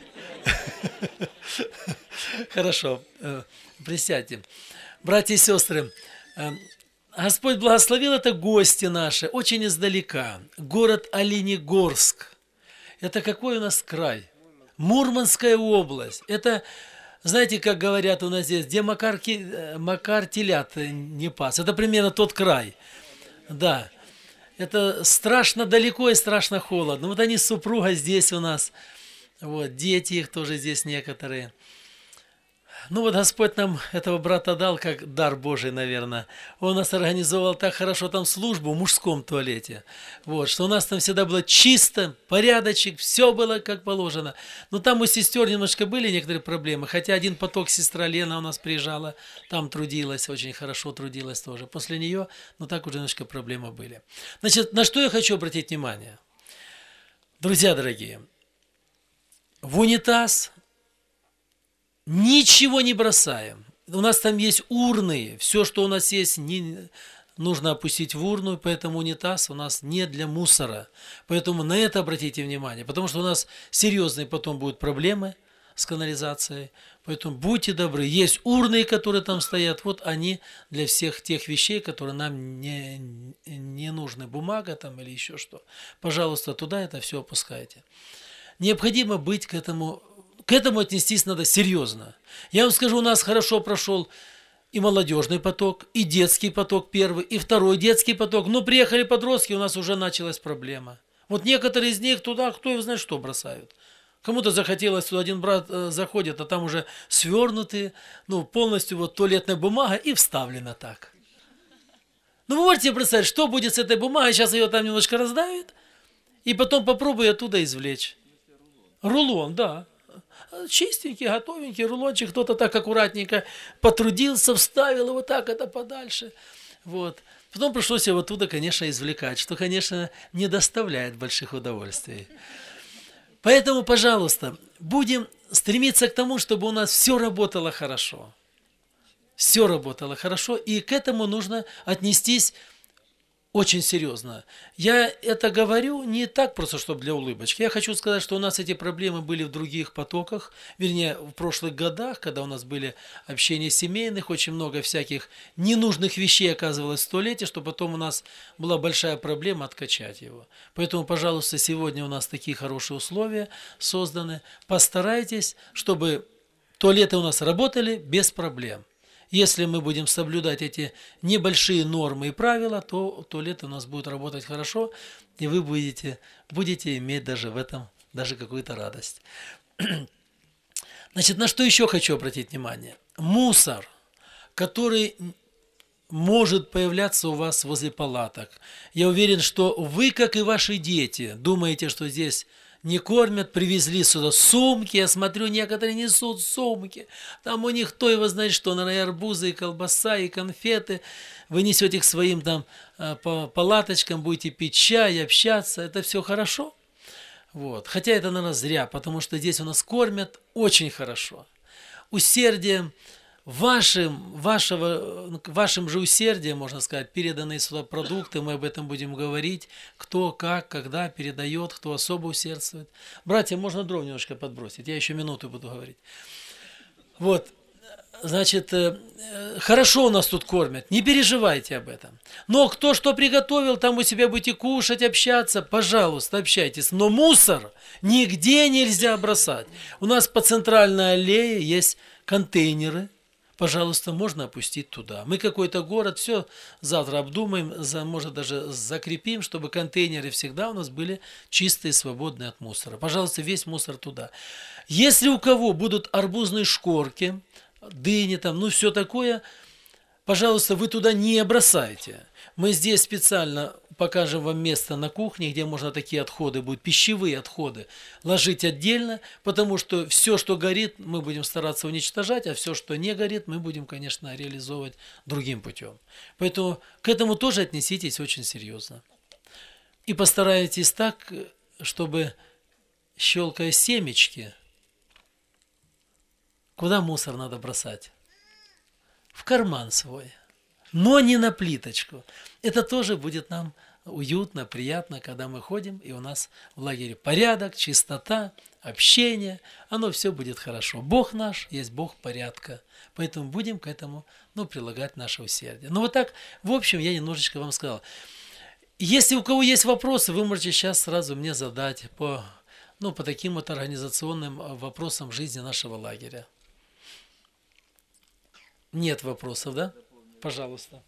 Хорошо, присядьте. Братья и сестры, Господь благословил это гости наши, очень издалека. Город Оленегорск. Это какой у нас край? Мурманская область. Это, знаете, как говорят у нас здесь, где Макар, Макар телят не пас. Это примерно тот край. Да. Это страшно далеко и страшно холодно. Вот они с супругой здесь у нас. Вот, дети их тоже здесь некоторые. Ну вот Господь нам этого брата дал, как дар Божий, наверное. Он нас организовал так хорошо там службу в мужском туалете. Вот, что у нас там всегда было чисто, порядочек, все было как положено. Но там у сестер немножко были некоторые проблемы. Хотя один поток сестра Лена у нас приезжала, там трудилась, очень хорошо трудилась тоже. После нее, ну так уже немножко проблемы были. Значит, на что я хочу обратить внимание? Друзья дорогие, в унитаз ничего не бросаем. У нас там есть урны. Все, что у нас есть, не, нужно опустить в урну. Поэтому унитаз у нас не для мусора. Поэтому на это обратите внимание. Потому что у нас серьезные потом будут проблемы с канализацией. Поэтому будьте добры. Есть урны, которые там стоят. Вот они для всех тех вещей, которые нам не, не нужны. Бумага там или еще что. Пожалуйста, туда это все опускайте. Необходимо быть к этому... К этому отнестись надо серьезно. Я вам скажу, у нас хорошо прошел и молодежный поток, и детский поток первый, и второй детский поток. Но приехали подростки, у нас уже началась проблема. Вот некоторые из них туда, кто его знает, что бросают. Кому-то захотелось, туда один брат э, заходит, а там уже свернутые, ну, полностью вот туалетная бумага и вставлена так. Ну, вы можете представить, что будет с этой бумагой, сейчас ее там немножко раздавит, и потом попробуй оттуда извлечь. Рулон, да. Чистенький, готовенький рулончик, кто-то так аккуратненько потрудился, вставил его так это подальше. Вот. Потом пришлось его оттуда, конечно, извлекать, что, конечно, не доставляет больших удовольствий. Поэтому, пожалуйста, будем стремиться к тому, чтобы у нас все работало хорошо. Все работало хорошо, и к этому нужно отнестись очень серьезно. Я это говорю не так просто, чтобы для улыбочки. Я хочу сказать, что у нас эти проблемы были в других потоках, вернее, в прошлых годах, когда у нас были общения семейных, очень много всяких ненужных вещей оказывалось в туалете, что потом у нас была большая проблема откачать его. Поэтому, пожалуйста, сегодня у нас такие хорошие условия созданы. Постарайтесь, чтобы туалеты у нас работали без проблем. Если мы будем соблюдать эти небольшие нормы и правила, то туалет у нас будет работать хорошо, и вы будете, будете иметь даже в этом даже какую-то радость. Значит, на что еще хочу обратить внимание? Мусор, который может появляться у вас возле палаток. Я уверен, что вы, как и ваши дети, думаете, что здесь не кормят, привезли сюда сумки, я смотрю, некоторые несут сумки, там у них кто его знает что, наверное, арбузы, и колбаса, и конфеты, вы несете их своим там по палаточкам, будете пить чай, общаться, это все хорошо, вот. Хотя это, наверное, зря, потому что здесь у нас кормят очень хорошо, усердием, Вашим, вашего, вашим же усердием, можно сказать, переданные сюда продукты, мы об этом будем говорить, кто, как, когда передает, кто особо усердствует. Братья, можно дров немножко подбросить, я еще минуту буду говорить. Вот, значит, хорошо у нас тут кормят, не переживайте об этом. Но кто что приготовил, там у себя будете кушать, общаться, пожалуйста, общайтесь. Но мусор нигде нельзя бросать. У нас по центральной аллее есть контейнеры. Пожалуйста, можно опустить туда. Мы какой-то город, все завтра обдумаем, за, может даже закрепим, чтобы контейнеры всегда у нас были чистые, свободные от мусора. Пожалуйста, весь мусор туда. Если у кого будут арбузные шкорки, дыни там, ну все такое, пожалуйста, вы туда не бросайте. Мы здесь специально покажем вам место на кухне, где можно такие отходы будут, пищевые отходы, ложить отдельно, потому что все, что горит, мы будем стараться уничтожать, а все, что не горит, мы будем, конечно, реализовывать другим путем. Поэтому к этому тоже отнеситесь очень серьезно. И постарайтесь так, чтобы, щелкая семечки, куда мусор надо бросать? В карман свой. Но не на плиточку. Это тоже будет нам уютно, приятно, когда мы ходим, и у нас в лагере порядок, чистота, общение. Оно все будет хорошо. Бог наш есть Бог порядка. Поэтому будем к этому, ну, прилагать наше усердие. Ну, вот так, в общем, я немножечко вам сказал. Если у кого есть вопросы, вы можете сейчас сразу мне задать по... Ну, по таким вот организационным э, вопросам жизни нашего лагеря. Нет вопросов, да? Пожалуйста.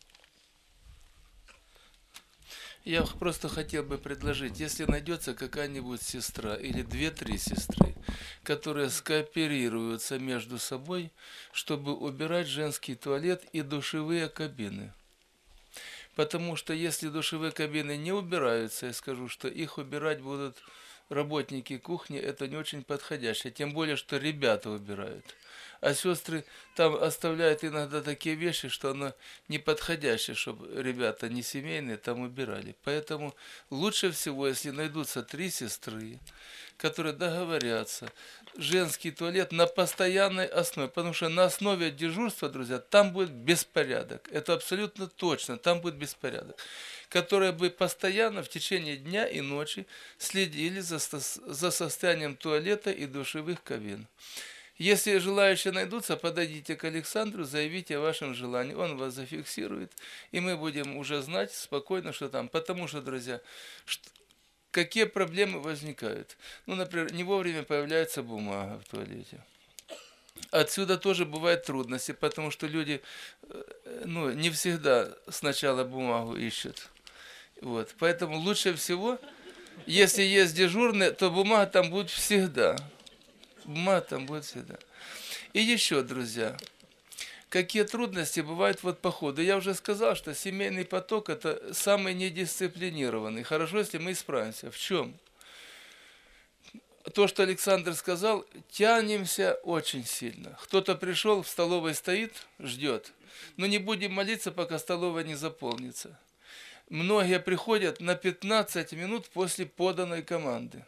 Я просто хотел бы предложить, если найдется какая-нибудь сестра или две-три сестры, которые скооперируются между собой, чтобы убирать женский туалет и душевые кабины. Потому что если душевые кабины не убираются, я скажу, что их убирать будут работники кухни, это не очень подходящее. Тем более, что ребята убирают. А сестры там оставляют иногда такие вещи, что оно неподходящее, чтобы ребята не семейные там убирали. Поэтому лучше всего, если найдутся три сестры, которые договорятся, женский туалет на постоянной основе, потому что на основе дежурства, друзья, там будет беспорядок. Это абсолютно точно, там будет беспорядок. Которые бы постоянно в течение дня и ночи следили за, за состоянием туалета и душевых кабин. Если желающие найдутся, подойдите к Александру, заявите о вашем желании, он вас зафиксирует, и мы будем уже знать спокойно, что там. Потому что, друзья, что, какие проблемы возникают? Ну, например, не вовремя появляется бумага в туалете. Отсюда тоже бывают трудности, потому что люди, ну, не всегда сначала бумагу ищут. Вот. Поэтому лучше всего, если есть дежурные, то бумага там будет всегда. Бумага там будет всегда. И еще, друзья, какие трудности бывают вот по ходу. Я уже сказал, что семейный поток – это самый недисциплинированный. Хорошо, если мы исправимся. В чем? То, что Александр сказал, тянемся очень сильно. Кто-то пришел, в столовой стоит, ждет. Но не будем молиться, пока столовая не заполнится. Многие приходят на пятнадцать минут после поданной команды.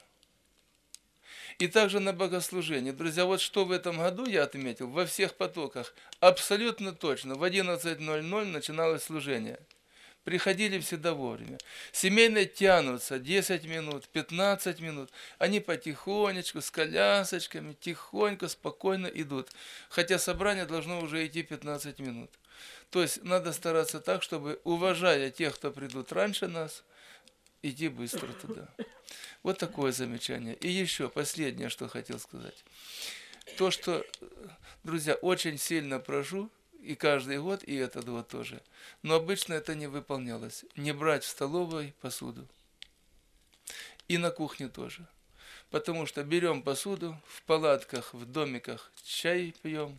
И также на богослужение. Друзья, вот что в этом году я отметил, во всех потоках, абсолютно точно, в одиннадцать ноль ноль начиналось служение. Приходили всегда вовремя. Семейные тянутся десять минут, пятнадцать минут. Они потихонечку, с колясочками, тихонько, спокойно идут. Хотя собрание должно уже идти пятнадцать минут. То есть надо стараться так, чтобы, уважая тех, кто придут раньше нас, идти быстро туда. Вот такое замечание. И еще последнее, что хотел сказать. То, что, друзья, очень сильно прошу, и каждый год, и этот год тоже, но обычно это не выполнялось. Не брать в столовой посуду. И на кухне тоже. Потому что берем посуду, в палатках, в домиках чай пьем,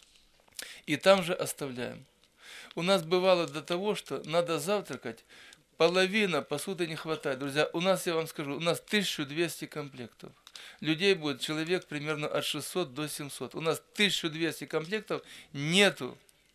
и там же оставляем. У нас бывало до того, что надо завтракать, половина посуды не хватает. Друзья, у нас, я вам скажу, у нас тысяча двести комплектов. Людей будет человек примерно от шестисот до семисот. У нас тысяча двести комплектов нету.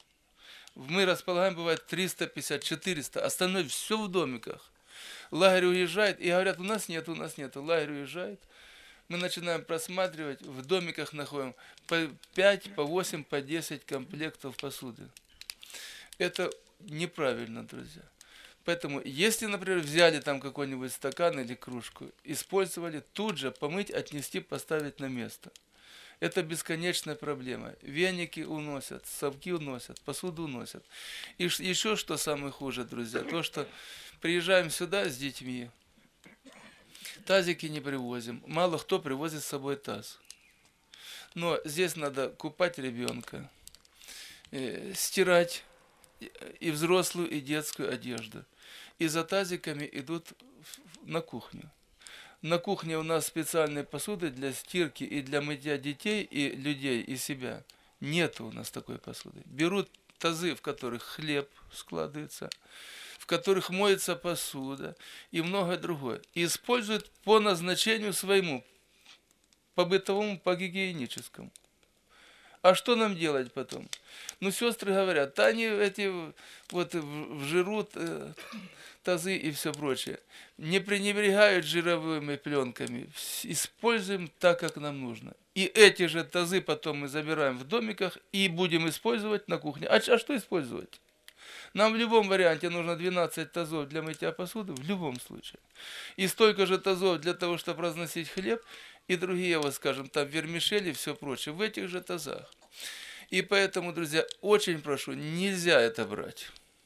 Мы располагаем, бывает, триста пятьдесят - четыреста. Остальное все в домиках. Лагерь уезжает, и говорят, у нас нет, у нас нет. Лагерь уезжает. Мы начинаем просматривать, в домиках находим по пять, по восемь, по десять комплектов посуды. Это неправильно, друзья. Поэтому, если, например, взяли там какой-нибудь стакан или кружку, использовали, тут же помыть, отнести, поставить на место. Это бесконечная проблема. Веники уносят, совки уносят, посуду уносят. И еще что самое хуже, друзья, то, что приезжаем сюда с детьми, тазики не привозим. Мало кто привозит с собой таз. Но здесь надо купать ребенка, э, стирать и взрослую, и детскую одежду. И за тазиками идут на кухню. На кухне у нас специальные посуды для стирки и для мытья детей и людей, и себя. Нет у нас такой посуды. Берут тазы, в которых хлеб складывается, в которых моется посуда и многое другое. И используют по назначению своему, по бытовому, по гигиеническому. А что нам делать потом? Ну, сестры говорят, да они эти вот вжирут э, тазы и все прочее. Не пренебрегают жировыми пленками. Используем так, как нам нужно. И эти же тазы потом мы забираем в домиках и будем использовать на кухне. А, а что использовать? Нам в любом варианте нужно двенадцать тазов для мытья посуды, в любом случае. И столько же тазов для того, чтобы разносить хлеб, и другие, вот скажем, там вермишели и все прочее, в этих же тазах. И поэтому, друзья, очень прошу, нельзя это брать.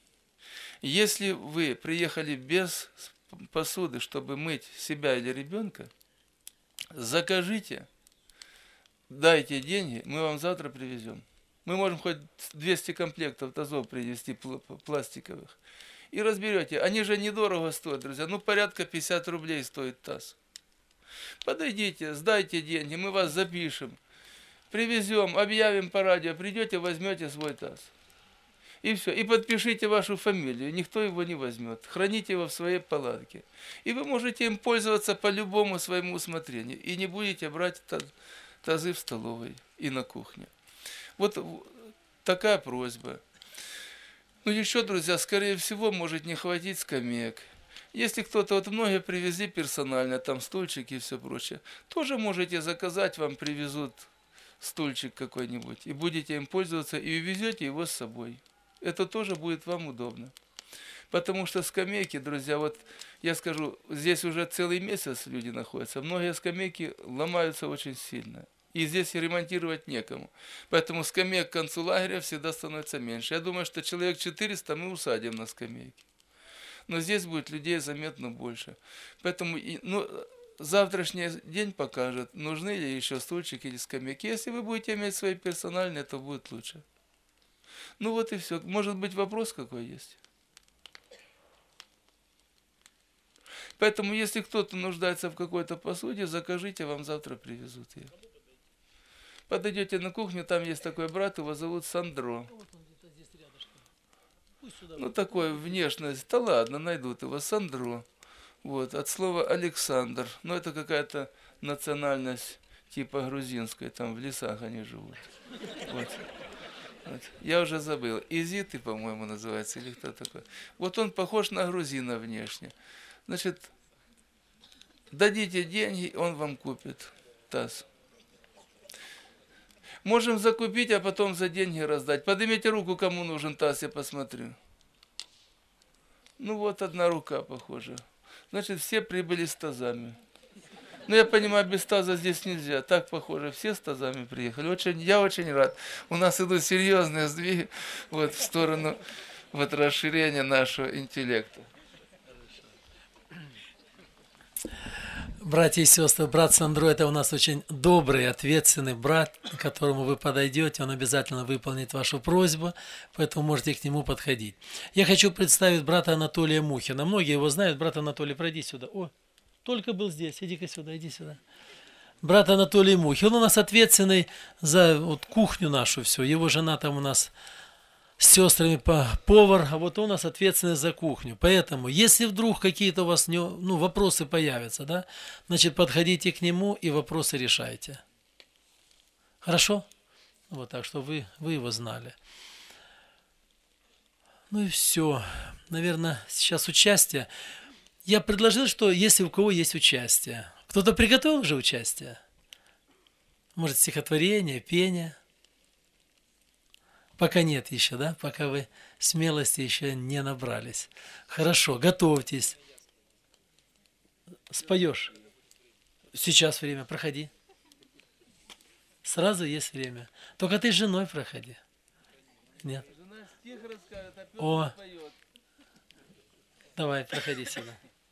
Если вы приехали без посуды, чтобы мыть себя или ребенка, закажите, дайте деньги, мы вам завтра привезем. Мы можем хоть двести комплектов тазов привезти пластиковых. И разберете. Они же недорого стоят, друзья. Ну, порядка пятьдесят рублей стоит таз. Подойдите, сдайте деньги, мы вас запишем. Привезем, объявим по радио, придете, возьмете свой таз. И все. И подпишите вашу фамилию, никто его не возьмет. Храните его в своей палатке. И вы можете им пользоваться по любому своему усмотрению. И не будете брать таз, тазы в столовой и на кухне. Вот такая просьба. Ну еще, друзья, скорее всего, может не хватить скамеек. Если кто-то, вот многие привезли персонально, там стульчики и все прочее, тоже можете заказать, вам привезут стульчик какой-нибудь, и будете им пользоваться, и увезете его с собой. Это тоже будет вам удобно. Потому что скамейки, друзья, вот я скажу, здесь уже целый месяц люди находятся, многие скамейки ломаются очень сильно. И здесь ремонтировать некому. Поэтому скамеек к концу лагеря всегда становится меньше. Я думаю, что человек четыреста мы усадим на скамейки. Но здесь будет людей заметно больше. Поэтому ну, завтрашний день покажет, нужны ли еще стульчики или скамейки. Если вы будете иметь свои персональные, то будет лучше. Ну вот и все. Может быть, вопрос какой есть? Поэтому, если кто-то нуждается в какой-то посуде, закажите, вам завтра привезут ее. Подойдете на кухню, там есть такой брат, его зовут Сандро. Ну, такой внешность. Да ладно, найдут его, Сандро. Вот, от слова Александр. Ну, это какая-то национальность типа грузинской, там в лесах они живут. Вот. Вот. Я уже забыл. Изиты, по-моему, называется, или кто такой. Вот он похож на грузина внешне. Значит, дадите деньги, он вам купит таз. Можем закупить, а потом за деньги раздать. Поднимите руку, кому нужен таз, я посмотрю. Ну вот одна рука, похоже. Значит, все прибыли с тазами. Ну, я понимаю, без таза здесь нельзя. Так, похоже, все с тазами приехали. Очень, я очень рад. У нас идут серьезные сдвиги вот, в сторону вот, расширения нашего интеллекта. Братья и сестры, брат Сандро – это у нас очень добрый, ответственный брат, к которому вы подойдете, он обязательно выполнит вашу просьбу, поэтому можете к нему подходить. Я хочу представить брата Анатолия Мухина. Многие его знают. Брат Анатолий, пройди сюда. О, только был здесь. Иди-ка сюда, иди сюда. Брат Анатолий Мухин, он у нас ответственный за вот, кухню нашу всю. Его жена там у нас с сестрами повар, а вот он у нас ответственный за кухню. Поэтому, если вдруг какие-то у вас ну, вопросы появятся, да, значит, подходите к нему и вопросы решайте. Хорошо? Вот так, что вы, вы его знали. Ну и все. Наверное, сейчас участие. Я предложил, что если у кого есть участие. Кто-то приготовил уже участие? Может, стихотворение, пение? Пока нет еще, да? Пока вы смелости еще не набрались. Хорошо, готовьтесь. Споешь. Сейчас время, проходи. Сразу есть время. Только ты с женой проходи. Нет. О, давай, проходи сюда.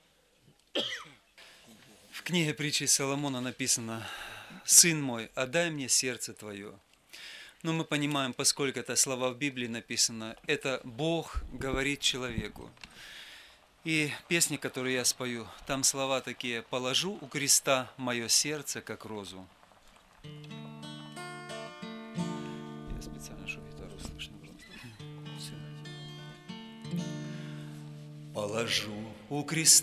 В книге притчи Соломона написано: «Сын мой, отдай мне сердце твое». Но мы понимаем, поскольку это слова в Библии написано, это Бог говорит человеку. И песни, которые я спою, там слова такие: «Положу у креста мое сердце, как розу». Я специально, чтобы гитару слышно было. Положу у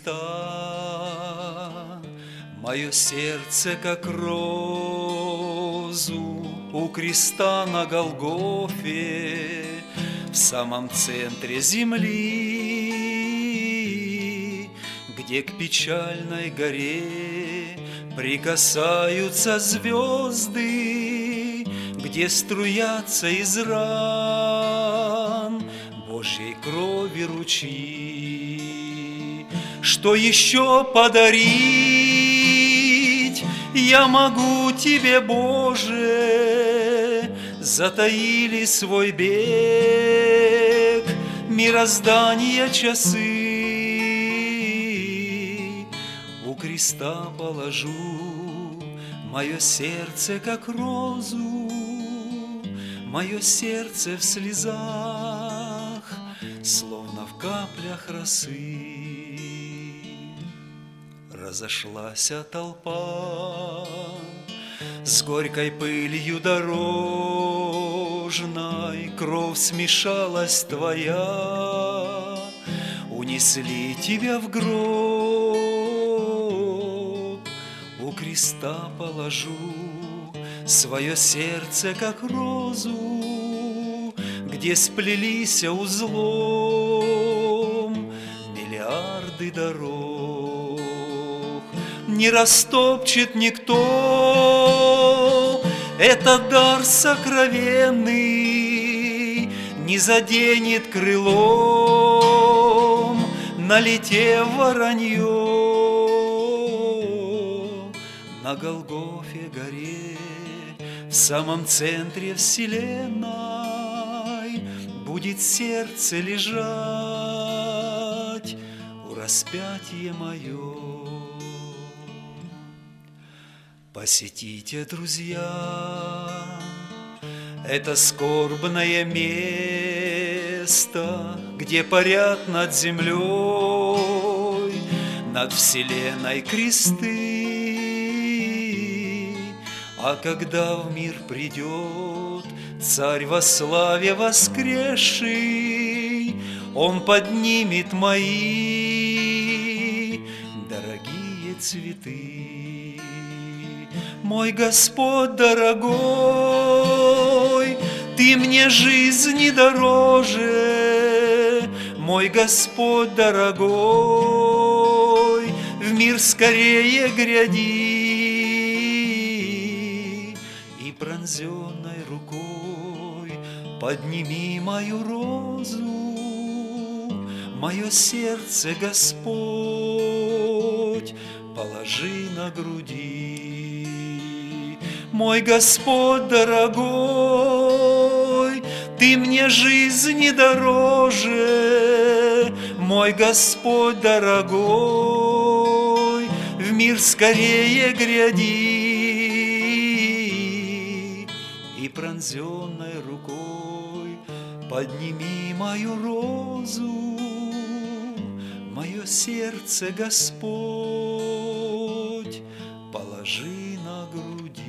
креста мое сердце, как розу, у креста на Голгофе, в самом центре земли, где к печальной горе прикасаются звезды, где струятся из ран Божьей крови ручьи. Что еще подарить я могу тебе, Боже? Затаили свой бег мироздания часы. У креста положу Мое сердце, как розу, мое сердце в слезах, словно в каплях росы. Разошлась толпа с горькой пылью дорожной, кровь смешалась твоя, унесли тебя в гроб, у креста положу свое сердце, как розу, где сплелись узлом миллиарды дорог. Не растопчет никто этот дар сокровенный, не заденет крылом, налетев воронье. На Голгофе горе, в самом центре вселенной, будет сердце лежать у распятия мое. Посетите, друзья, это скорбное место, где парят над землей, над вселенной кресты. А когда в мир придет Царь во славе воскресший, Он поднимет мои дорогие цветы. Мой Господь дорогой, Ты мне жизни дороже. Мой Господь дорогой, в мир скорее гряди. И пронзенной рукой подними мою розу, мое сердце, Господь, положи на груди. Мой Господь дорогой, Ты мне жизни дороже. Мой Господь дорогой, в мир скорее гряди. И пронзенной рукой подними мою розу, мое сердце, Господь, положи на груди.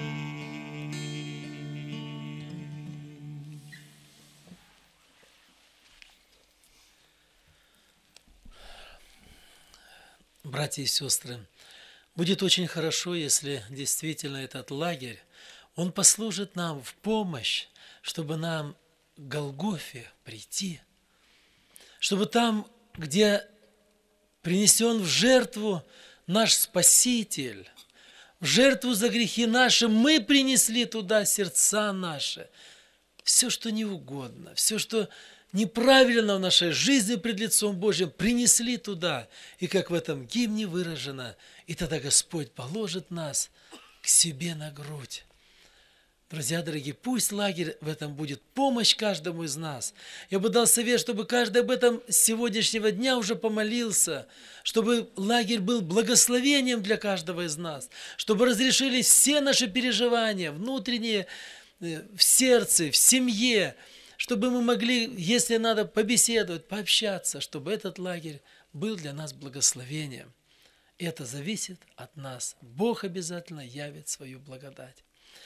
Братья и сестры, будет очень хорошо, если действительно этот лагерь, он послужит нам в помощь, чтобы нам к Голгофе прийти, чтобы там, где принесен в жертву наш Спаситель, в жертву за грехи наши, мы принесли туда сердца наши. Все, что не угодно, все, что неправильно в нашей жизни пред лицом Божьим, принесли туда. И как в этом гимне выражено, и тогда Господь положит нас к себе на грудь. Друзья дорогие, пусть лагерь в этом будет помощь каждому из нас. Я бы дал совет, чтобы каждый об этом с сегодняшнего дня уже помолился, чтобы лагерь был благословением для каждого из нас, чтобы разрешились все наши переживания, внутренние, в сердце, в семье, чтобы мы могли, если надо, побеседовать, пообщаться, чтобы этот лагерь был для нас благословением. Это зависит от нас. Бог обязательно явит свою благодать.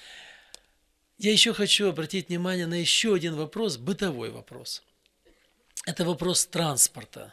Я еще хочу обратить внимание на еще один вопрос, бытовой вопрос. Это вопрос транспорта.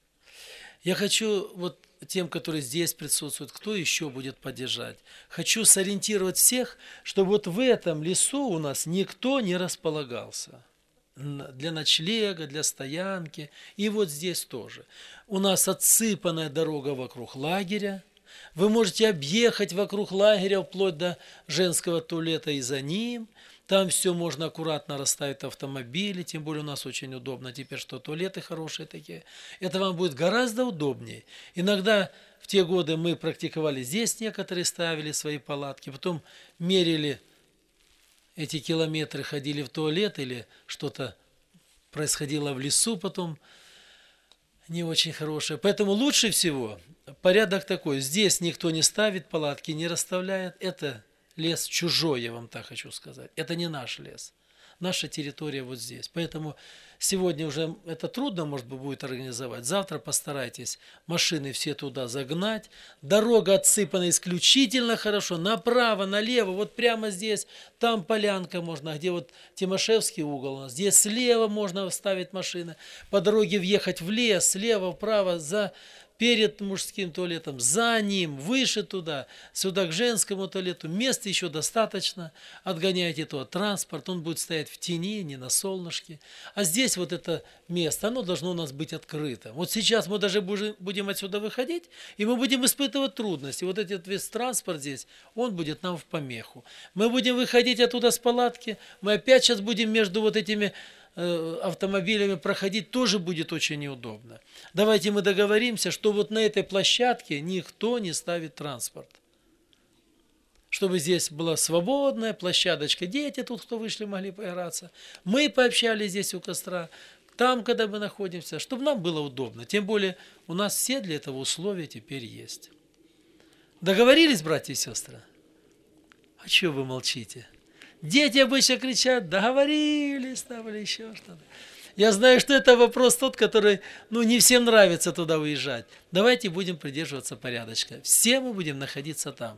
Я хочу вот тем, которые здесь присутствуют, кто еще будет поддержать, хочу сориентировать всех, чтобы вот в этом лесу у нас никто не располагался. Для ночлега, для стоянки. И вот здесь тоже. У нас отсыпанная дорога вокруг лагеря. Вы можете объехать вокруг лагеря вплоть до женского туалета и за ним. Там все можно аккуратно расставить автомобили, тем более у нас очень удобно теперь, что туалеты хорошие такие. Это вам будет гораздо удобнее. Иногда в те годы мы практиковали здесь, некоторые ставили свои палатки, потом мерили эти километры, ходили в туалет или что-то происходило в лесу потом не очень хорошее. Поэтому лучше всего порядок такой. Здесь никто не ставит палатки, не расставляет. Это лес чужой, я вам так хочу сказать. Это не наш лес. Наша территория вот здесь. Поэтому сегодня уже это трудно, может быть, будет организовать. Завтра постарайтесь машины все туда загнать. Дорога отсыпана исключительно хорошо. Направо, налево, вот прямо здесь. Там полянка можно, где вот Тимошевский угол у нас. Здесь слева можно ставить машины. По дороге въехать в лес, слева, вправо, за... перед мужским туалетом, за ним, выше туда, сюда к женскому туалету. Места еще достаточно. Отгоняйте тот транспорт, он будет стоять в тени, не на солнышке. А здесь вот это место, оно должно у нас быть открыто. Вот сейчас мы даже будем отсюда выходить, и мы будем испытывать трудности. Вот этот весь транспорт здесь, он будет нам в помеху. Мы будем выходить оттуда с палатки, мы опять сейчас будем между вот этими автомобилями проходить, тоже будет очень неудобно. Давайте мы договоримся, что вот на этой площадке никто не ставит транспорт. Чтобы здесь была свободная площадочка. Дети тут, кто вышли, могли поиграться. Мы пообщались здесь у костра. Там, когда мы находимся, чтобы нам было удобно. Тем более, у нас все для этого условия теперь есть. Договорились, братья и сестры? А чего вы молчите? Дети обычно кричат, договорились там или еще что-то. Я знаю, что это вопрос тот, который, ну, не всем нравится туда уезжать. Давайте будем придерживаться порядочка. Все мы будем находиться там.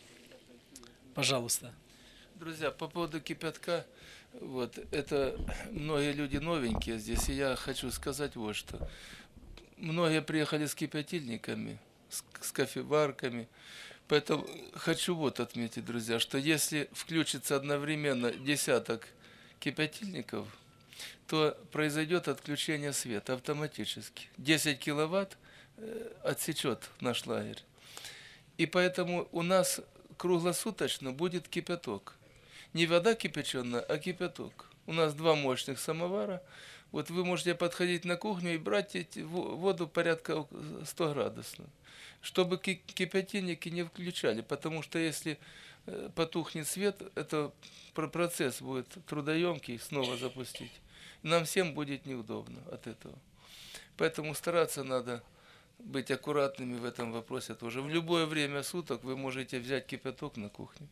Пожалуйста. Друзья, по поводу кипятка, вот, это многие люди новенькие здесь, и я хочу сказать вот что. Многие приехали с кипятильниками, с, с кофеварками. Поэтому хочу вот отметить, друзья, что если включится одновременно десяток кипятильников, то произойдет отключение света автоматически. десять киловатт отсечет наш лагерь. И поэтому у нас круглосуточно будет кипяток. Не вода кипяченая, а кипяток. У нас два мощных самовара. Вот вы можете подходить на кухню и брать воду порядка сто градусную. Чтобы кипятильники не включали, потому что если потухнет свет, это процесс будет трудоемкий снова запустить. Нам всем будет неудобно от этого. Поэтому стараться надо быть аккуратными в этом вопросе тоже. В любое время суток вы можете взять кипяток на кухне.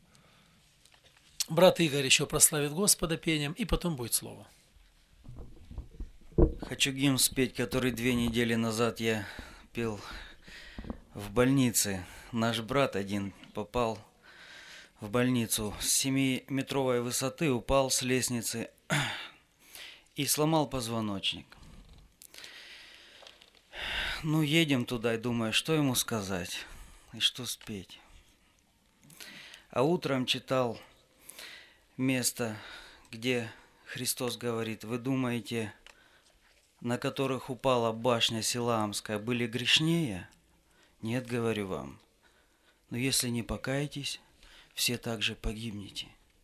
Брат Игорь еще прославит Господа пением, и потом будет слово. Хочу гимн спеть, который две недели назад я пел в больнице. Наш брат один попал в больницу с семиметровой высоты, упал с лестницы и сломал позвоночник. Ну, едем туда и думаю, что ему сказать и что спеть. А утром читал место, где Христос говорит: вы думаете, на которых упала башня Силаамская, были грешнее? Нет, говорю вам, но если не покаетесь, все также погибнете.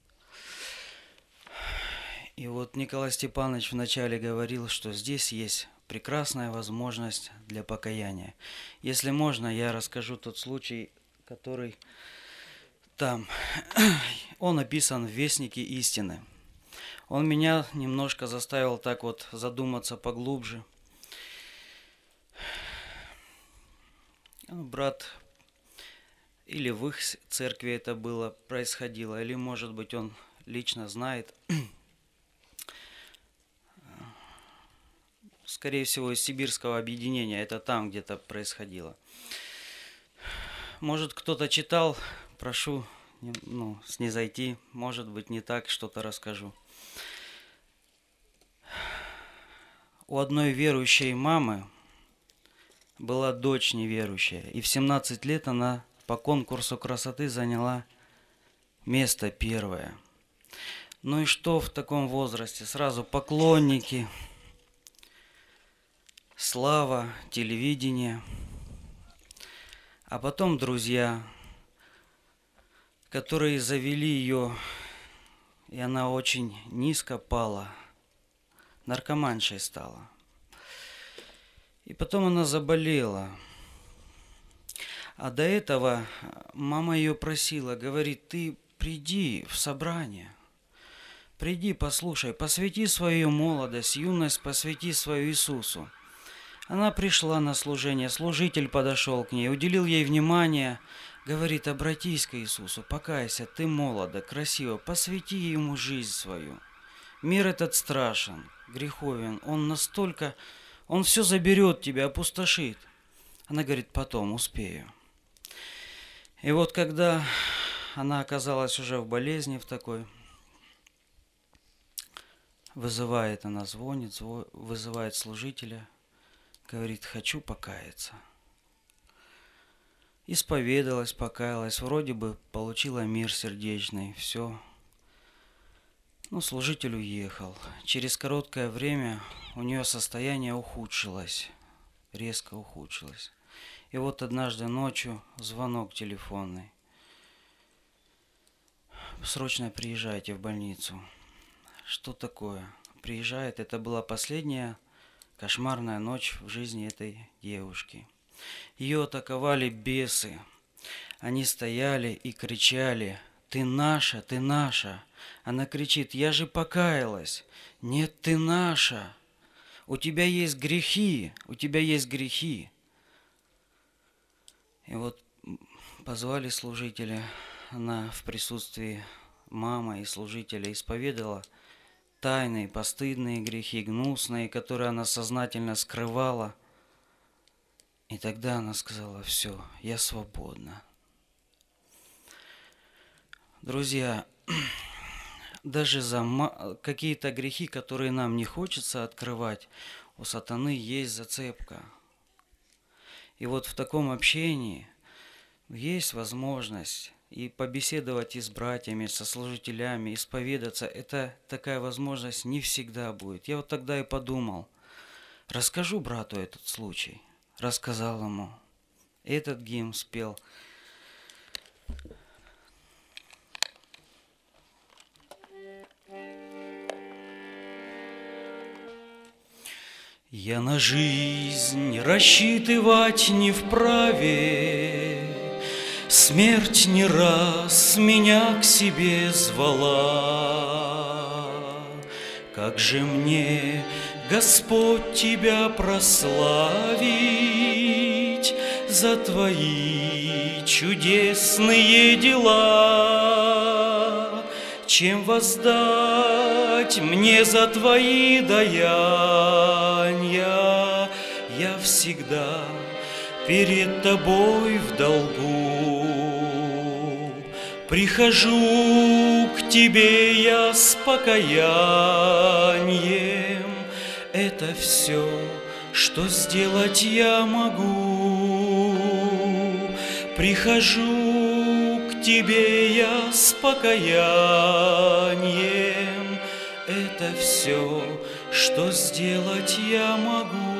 И вот Николай Степанович вначале говорил, что здесь есть прекрасная возможность для покаяния. Если можно, я расскажу тот случай, который там. Он описан в Вестнике истины. Он меня немножко заставил так вот задуматься поглубже. Брат, или в их церкви это было, происходило, или, может быть, он лично знает. Скорее всего, из сибирского объединения, это там где-то происходило. Может, кто-то читал, прошу, ну, снизойти, может быть, не так, что-то расскажу. У одной верующей мамы была дочь неверующая, и в семнадцать лет она по конкурсу красоты заняла место первое. Ну и что в таком возрасте? Сразу поклонники, слава, телевидение, а потом друзья, которые завели ее, и она очень низко пала, наркоманшей стала. И потом она заболела. А до этого мама ее просила, говорит: ты приди в собрание, приди, послушай, посвяти свою молодость, юность, посвяти свою Иисусу. Она пришла на служение, служитель подошел к ней, уделил ей внимание, говорит: обратись к Иисусу, покайся, ты молода, красива, посвяти ему жизнь свою. Мир этот страшен, греховен, он настолько, он все заберет тебя, опустошит. Она говорит: потом, успею. И вот когда она оказалась уже в болезни в такой, вызывает, она звонит, зво- вызывает служителя, говорит: хочу покаяться. Исповедалась, покаялась, вроде бы получила мир сердечный, все. Ну, служитель уехал. Через короткое время у нее состояние ухудшилось, резко ухудшилось. И вот однажды ночью звонок телефонный. Срочно приезжайте в больницу. Что такое? Приезжает. Это была последняя кошмарная ночь в жизни этой девушки. Ее атаковали бесы. Они стояли и кричали: ты наша, ты наша. Она кричит: я же покаялась. Нет, ты наша. У тебя есть грехи, у тебя есть грехи. И вот позвали служителя, она в присутствии мамы и служителя исповедала тайные, постыдные грехи, гнусные, которые она сознательно скрывала. И тогда она сказала: все, я свободна. Друзья, даже за ма- какие-то грехи, которые нам не хочется открывать, у сатаны есть зацепка. И вот в таком общении есть возможность и побеседовать и с братьями, со служителями, исповедаться. Это такая возможность не всегда будет. Я вот тогда и подумал, расскажу брату этот случай. Рассказал ему. Этот гимн спел. Я на жизнь рассчитывать не вправе, смерть не раз меня к себе звала. Как же мне, Господь, Тебя прославить за Твои чудесные дела, чем воздать мне за Твои даяния. Я всегда перед Тобой в долгу, прихожу к Тебе я с покаянием. Это все, что сделать я могу. Прихожу к Тебе я с покаянием. Это все, что сделать я могу.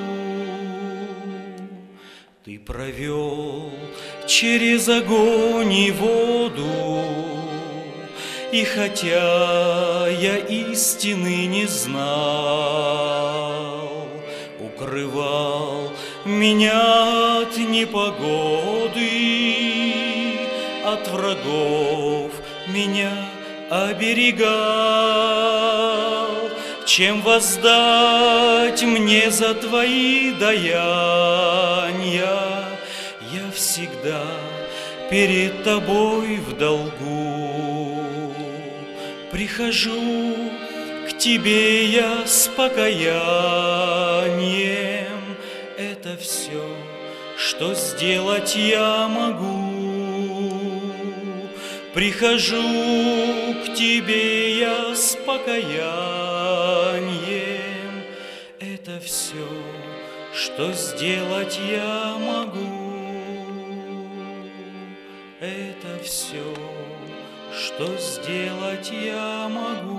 Ты провел через огонь и воду, и хотя я истины не знал, укрывал меня от непогоды, от врагов меня оберегал. Чем воздать мне за Твои даяния? Я всегда перед Тобой в долгу. Прихожу к Тебе я с покаянием. Это все, что сделать я могу. Прихожу к Тебе я с покаянием. Это все, что сделать я могу. Это все, что сделать я могу.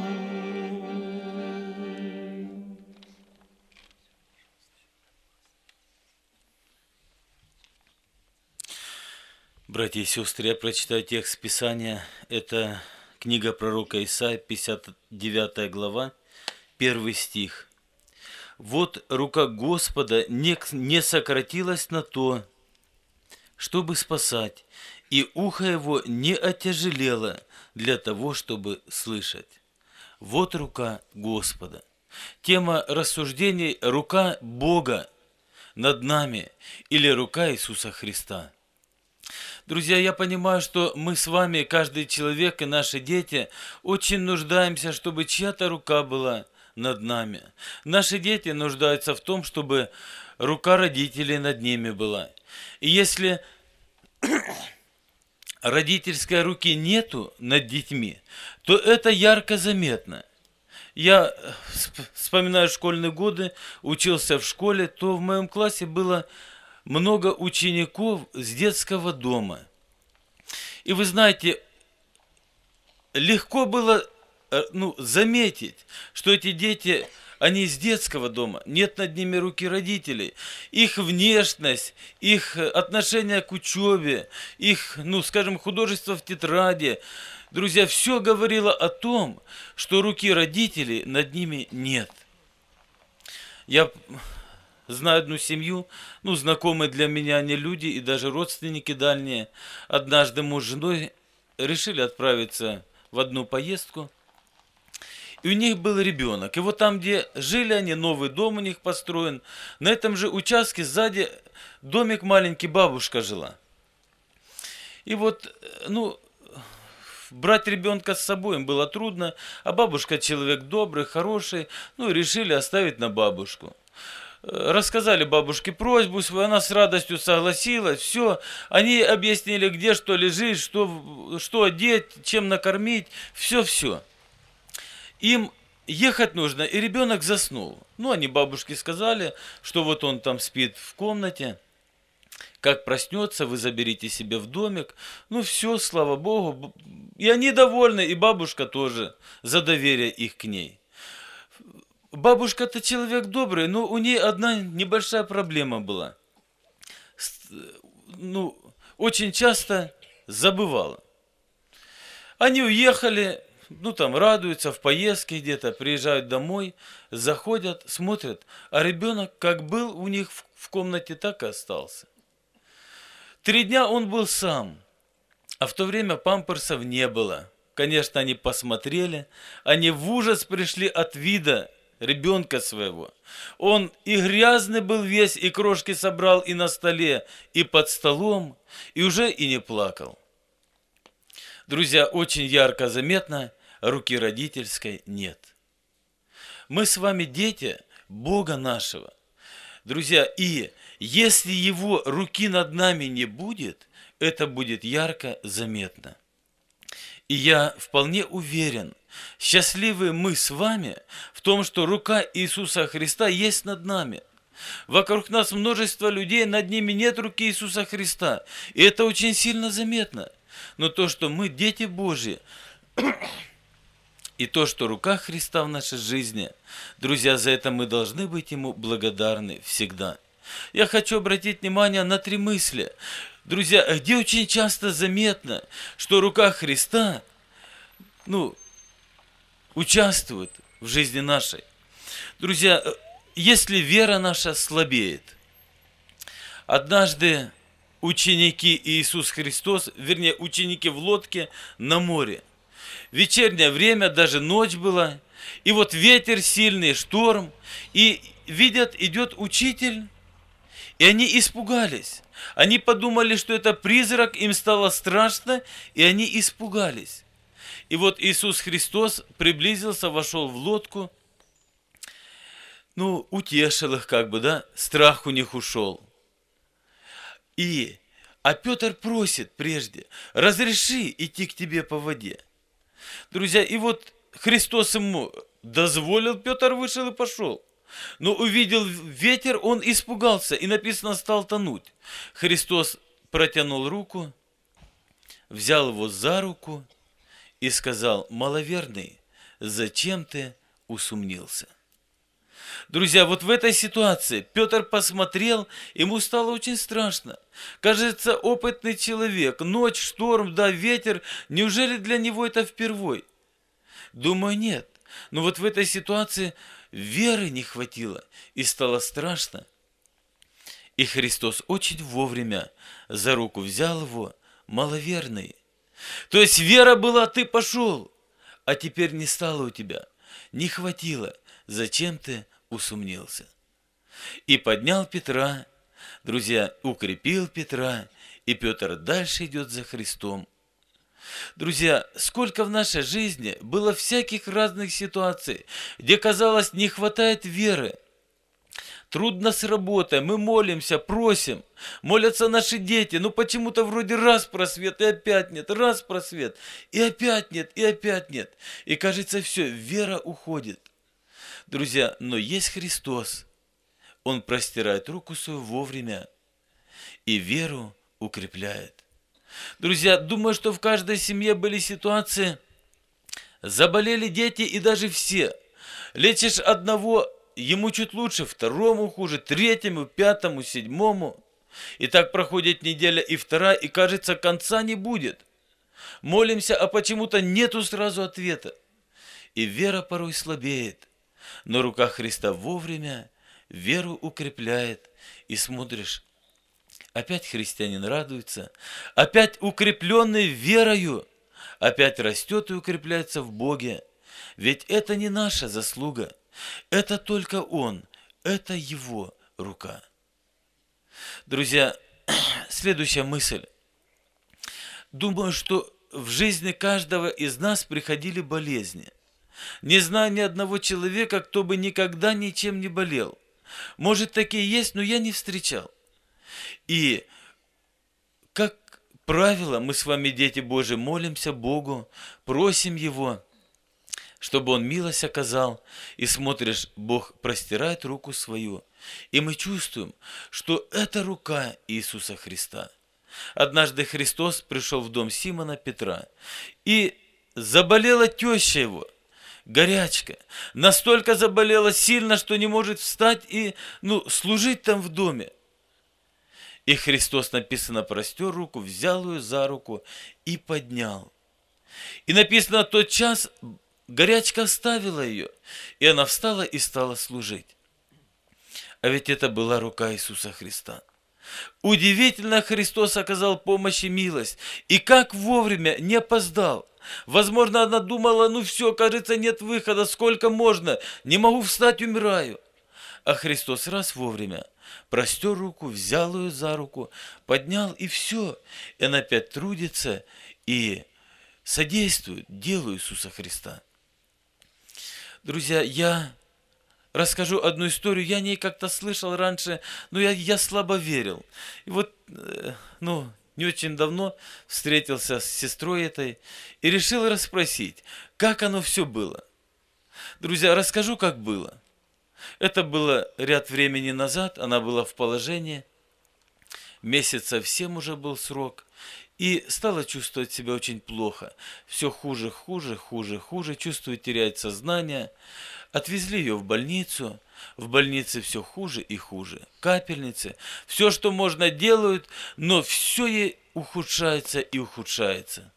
Братья и сестры, я прочитаю текст Писания. Это книга пророка Исаии, пятьдесят девятая глава, первый стих. «Вот рука Господа не, не сократилась на то, чтобы спасать, и ухо его не отяжелело для того, чтобы слышать». Вот рука Господа. Тема рассуждений – рука Бога над нами или рука Иисуса Христа. Друзья, я понимаю, что мы с вами, каждый человек и наши дети, очень нуждаемся, чтобы чья-то рука была над нами. Наши дети нуждаются в том, чтобы рука родителей над ними была. И если родительской руки нету над детьми, то это ярко заметно. Я вспоминаю школьные годы, учился в школе, то в моем классе было много учеников с детского дома. И вы знаете, легко было ну, заметить, что эти дети, они из детского дома, нет над ними руки родителей. Их внешность, их отношение к учебе, их, ну, скажем, художество в тетради, друзья, все говорило о том, что руки родителей над ними нет. Я знаю одну семью, ну, знакомые для меня они люди и даже родственники дальние. Однажды муж с женой решили отправиться в одну поездку, и у них был ребенок. И вот там, где жили они, новый дом у них построен, на этом же участке сзади домик маленький, бабушка жила. И вот, ну, брать ребенка с собой им было трудно, а бабушка человек добрый, хороший, ну, и решили оставить на бабушку. Рассказали бабушке просьбу свою, она с радостью согласилась, все. Они объяснили, где что лежит, что, что одеть, чем накормить, все-все. Им ехать нужно, и ребенок заснул. Ну, они бабушке сказали, что вот он там спит в комнате. Как проснется, вы заберите себе в домик. Ну, все, слава Богу. И они довольны, и бабушка тоже, за доверие их к ней. Бабушка-то человек добрый, но у ней одна небольшая проблема была. Ну, очень часто забывала. Они уехали, ну там радуются в поездке где-то, приезжают домой, заходят, смотрят, а ребенок как был у них в комнате, так и остался. Три дня он был сам, а в то время памперсов не было. Конечно, они посмотрели, они в ужас пришли от вида ребенка своего. Он и грязный был весь, и крошки собрал и на столе, и под столом, и уже и не плакал. Друзья, очень ярко заметно, руки родительской нет. Мы с вами дети Бога нашего. Друзья, и если Его руки над нами не будет, это будет ярко заметно. И я вполне уверен, счастливы мы с вами в том, что рука Иисуса Христа есть над нами. Вокруг нас множество людей, над ними нет руки Иисуса Христа. И это очень сильно заметно. Но то, что мы дети Божьи, и то, что рука Христа в нашей жизни, друзья, за это мы должны быть Ему благодарны всегда. Я хочу обратить внимание на три мысли. Друзья, где очень часто заметно, что рука Христа, ну, участвует в жизни нашей. Друзья, если вера наша слабеет, однажды ученики Иисус Христос, вернее, ученики в лодке на море, вечернее время, даже ночь была, и вот ветер сильный, шторм, и видят, идет учитель, и они испугались. Они подумали, что это призрак, им стало страшно, и они испугались. И вот Иисус Христос приблизился, вошел в лодку, ну, утешил их как бы, да, страх у них ушел. И, а Петр просит прежде, разреши идти к тебе по воде. Друзья, и вот Христос ему дозволил, Петр вышел и пошел. Но увидел ветер, он испугался, и написано, стал тонуть. Христос протянул руку, взял его за руку и сказал: маловерный, зачем ты усомнился? Друзья, вот в этой ситуации Петр посмотрел, ему стало очень страшно. Кажется, опытный человек, ночь, шторм, да, ветер, неужели для него это впервой? Думаю, нет. Но вот в этой ситуации веры не хватило, и стало страшно. И Христос очень вовремя за руку взял его, маловерный. То есть вера была, ты пошел, а теперь не стало у тебя, не хватило, зачем ты усомнился? И поднял Петра, друзья, укрепил Петра, и Петр дальше идет за Христом. Друзья, сколько в нашей жизни было всяких разных ситуаций, где, казалось, не хватает веры. Трудно с работой, мы молимся, просим, молятся наши дети, но почему-то вроде раз просвет, и опять нет, раз просвет, и опять нет, и опять нет. И кажется, все, вера уходит. Друзья, но есть Христос. Он простирает руку свою вовремя и веру укрепляет. Друзья, думаю, что в каждой семье были ситуации, заболели дети и даже все. Лечишь одного, ему чуть лучше, второму хуже, третьему, пятому, седьмому. И так проходит неделя и вторая, и кажется, конца не будет. Молимся, а почему-то нету сразу ответа. И вера порой слабеет, но рука Христа вовремя веру укрепляет, и смотришь, опять христианин радуется, опять укрепленный верою, опять растет и укрепляется в Боге. Ведь это не наша заслуга, это только Он, это Его рука. Друзья, следующая мысль. Думаю, что в жизни каждого из нас приходили болезни. Не знаю ни одного человека, кто бы никогда ничем не болел. Может, такие есть, но я не встречал. И, как правило, мы с вами, дети Божьи, молимся Богу, просим Его, чтобы Он милость оказал. И смотришь, Бог простирает руку свою. И мы чувствуем, что это рука Иисуса Христа. Однажды Христос пришел в дом Симона Петра, и заболела теща его, горячка. Настолько заболела сильно, что не может встать и ну, служить там в доме. И Христос, написано, простер руку, взял ее за руку и поднял. И написано, в тот час горячка оставила ее, и она встала и стала служить. А ведь это была рука Иисуса Христа. Удивительно, Христос оказал помощь и милость. И как вовремя, не опоздал. Возможно, она думала, ну все, кажется, нет выхода, сколько можно, не могу встать, умираю. А Христос раз вовремя простер руку, взял ее за руку, поднял, и все. И она опять трудится и содействует делу Иисуса Христа. Друзья, я расскажу одну историю, я о ней как-то слышал раньше, но я, я слабо верил. И вот, ну, не очень давно встретился с сестрой этой и решил расспросить, как оно все было. Друзья, расскажу, как было. Это было ряд времени назад, она была в положении, месяцев семь уже был срок, и стала чувствовать себя очень плохо. Все хуже, хуже, хуже, хуже, чувствует, теряет сознание. Отвезли ее в больницу, в больнице все хуже и хуже. Капельницы, все, что можно, делают, но все ей ухудшается и ухудшается.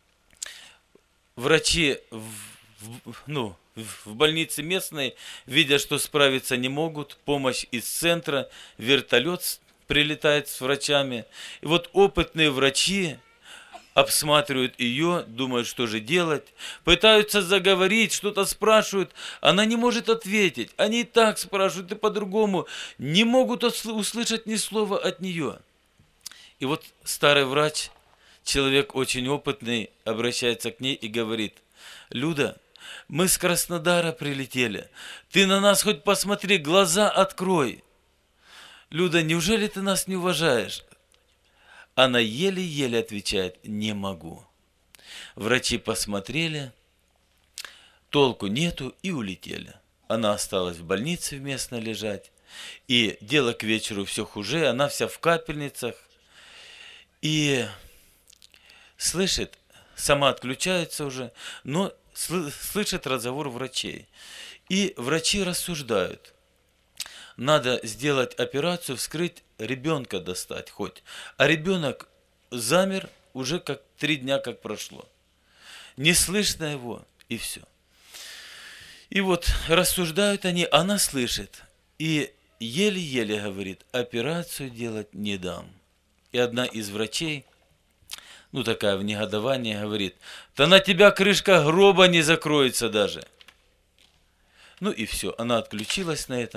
Врачи в, в, ну, в больнице местной, видя, что справиться не могут, помощь из центра, вертолет прилетает с врачами. И вот опытные врачи обсматривают ее, думают, что же делать, пытаются заговорить, что-то спрашивают, она не может ответить. Они и так спрашивают, и по-другому, не могут услышать ни слова от нее. И вот старый врач, человек очень опытный, обращается к ней и говорит: «Люда, мы с Краснодара прилетели, ты на нас хоть посмотри, глаза открой. Люда, неужели ты нас не уважаешь?» Она еле-еле отвечает: «Не могу». Врачи посмотрели, толку нету, и улетели. Она осталась в больнице местной лежать. И дело к вечеру все хуже, она вся в капельницах. И слышит, сама отключается уже, но слышит разговор врачей. И врачи рассуждают. Надо сделать операцию, вскрыть, ребенка достать хоть. А ребенок замер уже как три дня как прошло. Не слышно его, и все. И вот рассуждают они, она слышит. И еле-еле говорит: операцию делать не дам. И одна из врачей, ну такая в негодовании, говорит: да на тебя крышка гроба не закроется даже. Ну и все, она отключилась на этом.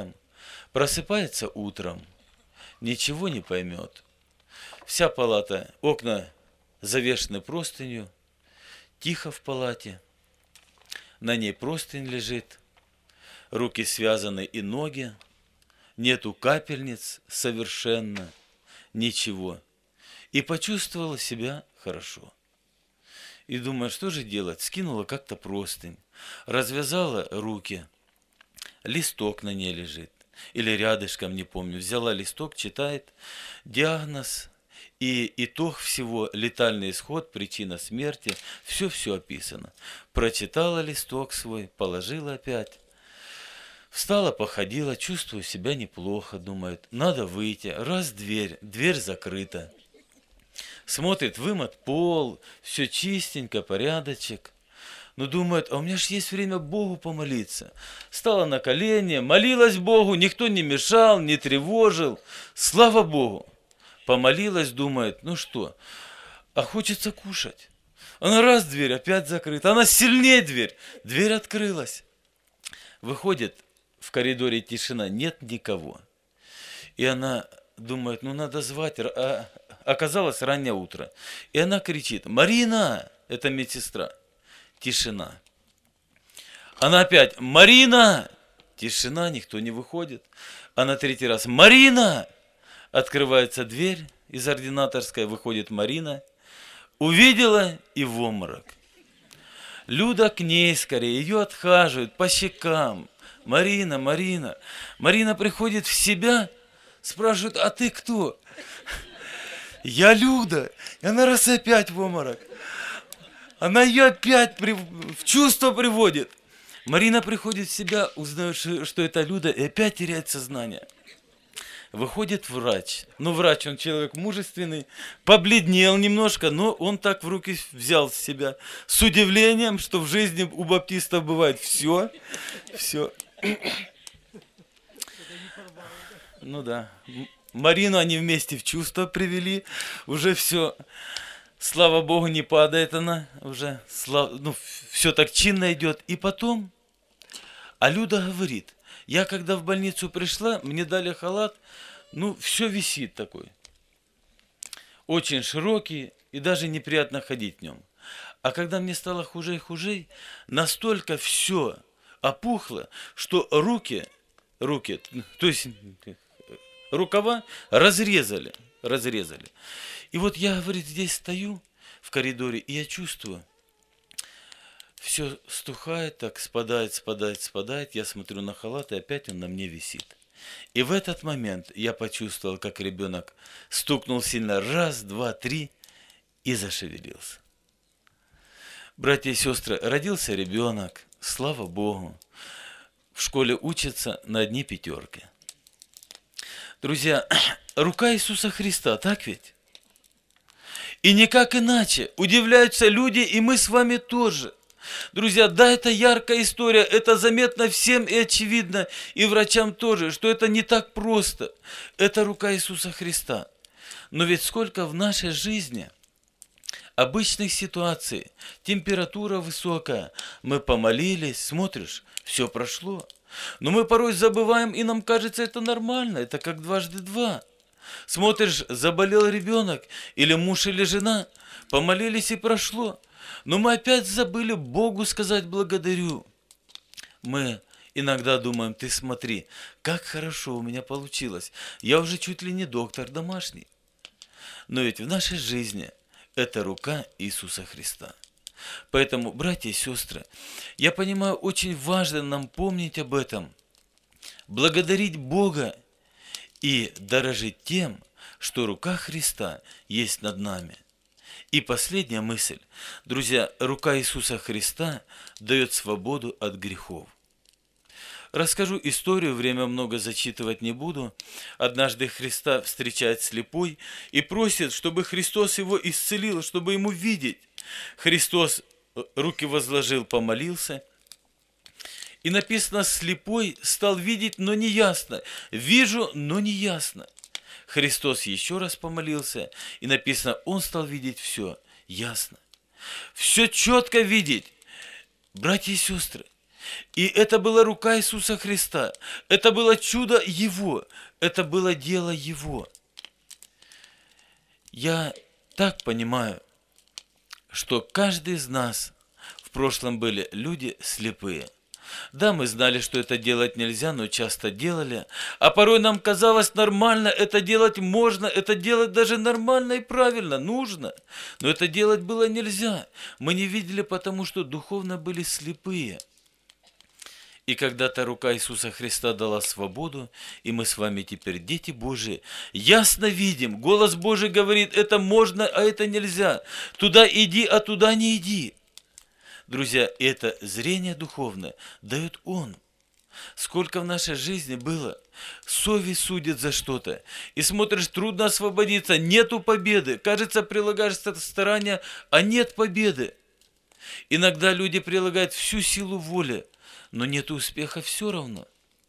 Просыпается утром, ничего не поймет. Вся палата, окна завешены простынью, тихо в палате. На ней простынь лежит, руки связаны и ноги, нету капельниц совершенно, ничего. И почувствовала себя хорошо. И думаю, что же делать? Скинула как-то простынь, развязала руки, листок на ней лежит, или рядышком, не помню, взяла листок, читает, диагноз и итог всего, летальный исход, причина смерти, все-все описано. Прочитала листок свой, положила опять. Встала, походила, чувствую себя неплохо, думает, надо выйти. Раз дверь, дверь закрыта. Смотрит, вымыт пол, все чистенько, порядочек. Но думает, а у меня же есть время Богу помолиться. Стала на колени, молилась Богу, никто не мешал, не тревожил. Слава Богу. Помолилась, думает, ну что, а хочется кушать. Она раз дверь, опять закрыта. Она сильнее дверь. Дверь открылась. Выходит, в коридоре тишина, нет никого. И она думает, ну надо звать. А оказалось раннее утро. И она кричит, Марина, это медсестра. Тишина. Она опять, Марина! Тишина, никто не выходит. А на третий раз, Марина! Открывается дверь из ординаторской, выходит Марина. Увидела и в обморок. Люда к ней скорее, ее отхаживают по щекам. Марина, Марина. Марина приходит в себя, спрашивает, а ты кто? Я Люда. И она раз опять в обморок. Она ее опять при... в чувство приводит. Марина приходит в себя, узнает, что это Люда, и опять теряет сознание. Выходит врач. Ну, врач, он человек мужественный, побледнел немножко, но он так в руки взял себя. С удивлением, что в жизни у баптистов бывает все. Все. Ну да. Марину они вместе в чувство привели. Уже все... Слава Богу, не падает она, уже слав... ну, все так чинно идет. И потом, а Люда говорит, я когда в больницу пришла, мне дали халат, ну, все висит такой. Очень широкий, и даже неприятно ходить в нем. А когда мне стало хуже и хуже, настолько все опухло, что руки, руки, то есть рукава разрезали, разрезали. И вот я, говорит, здесь стою в коридоре, и я чувствую, все стухает, так спадает, спадает, спадает. Я смотрю на халат, и опять он на мне висит. И в этот момент я почувствовал, как ребенок стукнул сильно раз, два, три и зашевелился. Братья и сестры, родился ребенок, слава Богу. В школе учится на одни пятерки. Друзья, рука Иисуса Христа, так ведь? И никак иначе. Удивляются люди, и мы с вами тоже. Друзья, да, это яркая история, это заметно всем и очевидно, и врачам тоже, что это не так просто. Это рука Иисуса Христа. Но ведь сколько в нашей жизни обычных ситуаций, температура высокая, мы помолились, смотришь, все прошло. Но мы порой забываем, и нам кажется, это нормально, это как дважды два. Смотришь, заболел ребенок, или муж, или жена, помолились и прошло. Но мы опять забыли Богу сказать благодарю. Мы иногда думаем, ты смотри, как хорошо у меня получилось. Я уже чуть ли не доктор домашний. Но ведь в нашей жизни это рука Иисуса Христа. Поэтому, братья и сестры, я понимаю, очень важно нам помнить об этом. Благодарить Бога и дорожить тем, что рука Христа есть над нами. И последняя мысль. Друзья, рука Иисуса Христа дает свободу от грехов. Расскажу историю, время много зачитывать не буду. Однажды Христа встречает слепой и просит, чтобы Христос его исцелил, чтобы ему видеть. Христос руки возложил, помолился. И написано, слепой стал видеть, но не ясно. Вижу, но не ясно. Христос еще раз помолился, и написано, он стал видеть все ясно. Все четко видеть. Братья и сестры, И это была рука Иисуса Христа. Это было чудо Его. Это было дело Его. Я так понимаю, что каждый из нас в прошлом были люди слепые. Да, мы знали, что это делать нельзя, но часто делали. А порой нам казалось нормально, это делать можно, это делать даже нормально и правильно, нужно. Но это делать было нельзя. Мы не видели, потому что духовно были слепые. И когда-то рука Иисуса Христа дала свободу, и мы с вами теперь дети Божии, ясно видим, голос Божий говорит, это можно, а это нельзя. Туда иди, а туда не иди. Друзья, это зрение духовное дает Он. Сколько в нашей жизни было, совесть судит за что-то, и смотришь, трудно освободиться, нету победы, кажется, прилагаешь старания, а нет победы. Иногда люди прилагают всю силу воли, но нет успеха все равно.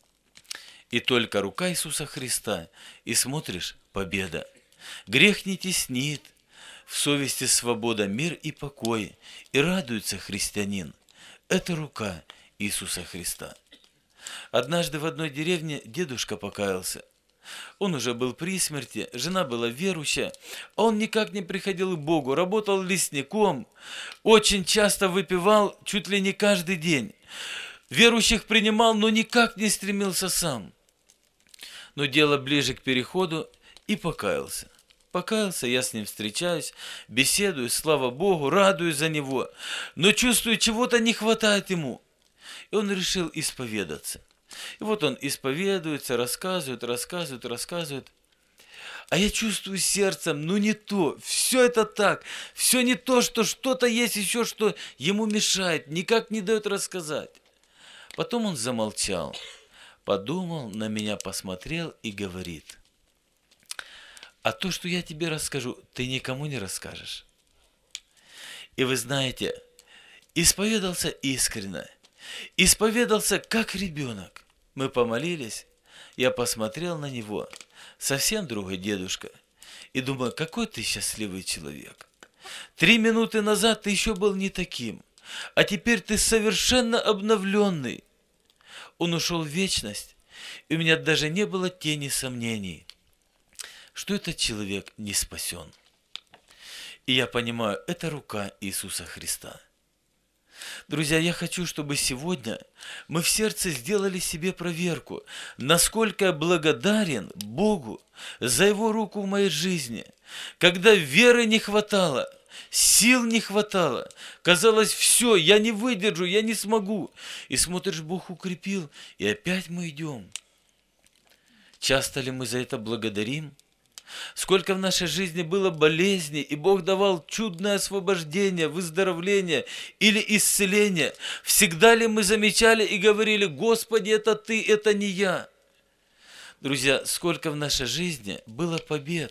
И только рука Иисуса Христа, и смотришь, победа. Грех не теснит, в совести свобода, мир и покой, и радуется христианин. Это рука Иисуса Христа. Однажды в одной деревне дедушка покаялся. Он уже был при смерти, жена была верующая, а он никак не приходил к Богу, работал лесником, очень часто выпивал, чуть ли не каждый день. Верующих принимал, но никак не стремился сам. Но дело ближе к переходу, и покаялся. Покаялся, я с ним встречаюсь, беседую, слава Богу, радуюсь за него, но чувствую, чего-то не хватает ему. И он решил исповедаться. И вот он исповедуется, рассказывает, рассказывает, рассказывает. А я чувствую сердцем, ну не то, все это так, все не то, что что-то есть еще, что ему мешает, никак не дает рассказать. Потом он замолчал, подумал, на меня посмотрел и говорит: а то, что я тебе расскажу, ты никому не расскажешь. И вы знаете, исповедался искренне, исповедался как ребенок. Мы помолились, я посмотрел на него, совсем другой дедушка, и думаю, какой ты счастливый человек. Три минуты назад ты еще был не таким, а теперь ты совершенно обновленный. Он ушел в вечность, и у меня даже не было тени сомнений, что этот человек не спасен. И я понимаю, это рука Иисуса Христа. Друзья, я хочу, чтобы сегодня мы в сердце сделали себе проверку, насколько я благодарен Богу за Его руку в моей жизни. Когда веры не хватало, сил не хватало, казалось, все, я не выдержу, я не смогу. И смотришь, Бог укрепил, и опять мы идем. Часто ли мы за это благодарим? Сколько в нашей жизни было болезней, и Бог давал чудное освобождение, выздоровление или исцеление. Всегда ли мы замечали и говорили: Господи, это Ты, это не я? Друзья, сколько в нашей жизни было побед.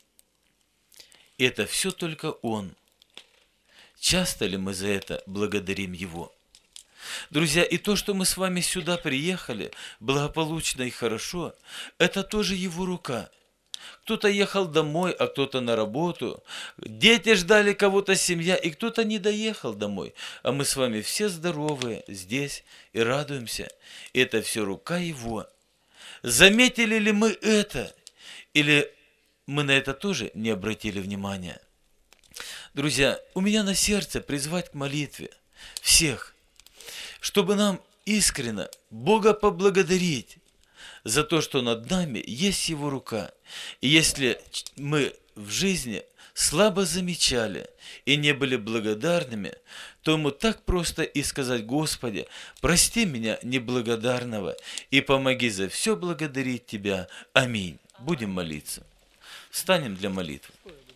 И это все только Он. Часто ли мы за это благодарим Его? Друзья, и то, что мы с вами сюда приехали, благополучно и хорошо, это тоже Его рука. Кто-то ехал домой, а кто-то на работу. Дети ждали кого-то, семья, и кто-то не доехал домой. А мы с вами все здоровые здесь и радуемся. И это все рука Его. Заметили ли мы это? Или мы на это тоже не обратили внимания? Друзья, у меня на сердце призвать к молитве всех, чтобы нам искренне Бога поблагодарить за то, что над нами есть Его рука. И если мы в жизни слабо замечали и не были благодарными, то Ему так просто и сказать: Господи, прости меня неблагодарного и помоги за все благодарить Тебя. Аминь. Будем молиться. Встанем для молитвы.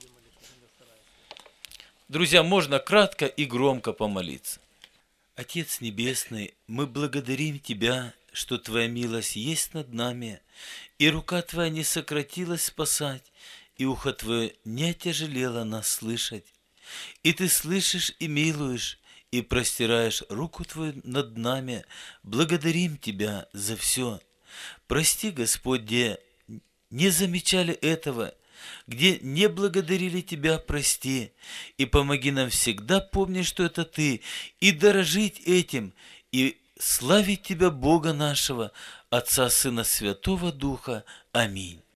Друзья, можно кратко и громко помолиться. Отец Небесный, мы благодарим Тебя, что Твоя милость есть над нами, и рука Твоя не сократилась спасать, и ухо Твое не отяжелело нас слышать. И Ты слышишь и милуешь, и простираешь руку Твою над нами. Благодарим Тебя за все. Прости, Господь, где не замечали этого, где не благодарили Тебя, прости, и помоги нам всегда помнить, что это Ты, и дорожить этим, и славить Тебя, Бога нашего, Отца, Сына, Святого Духа. Аминь.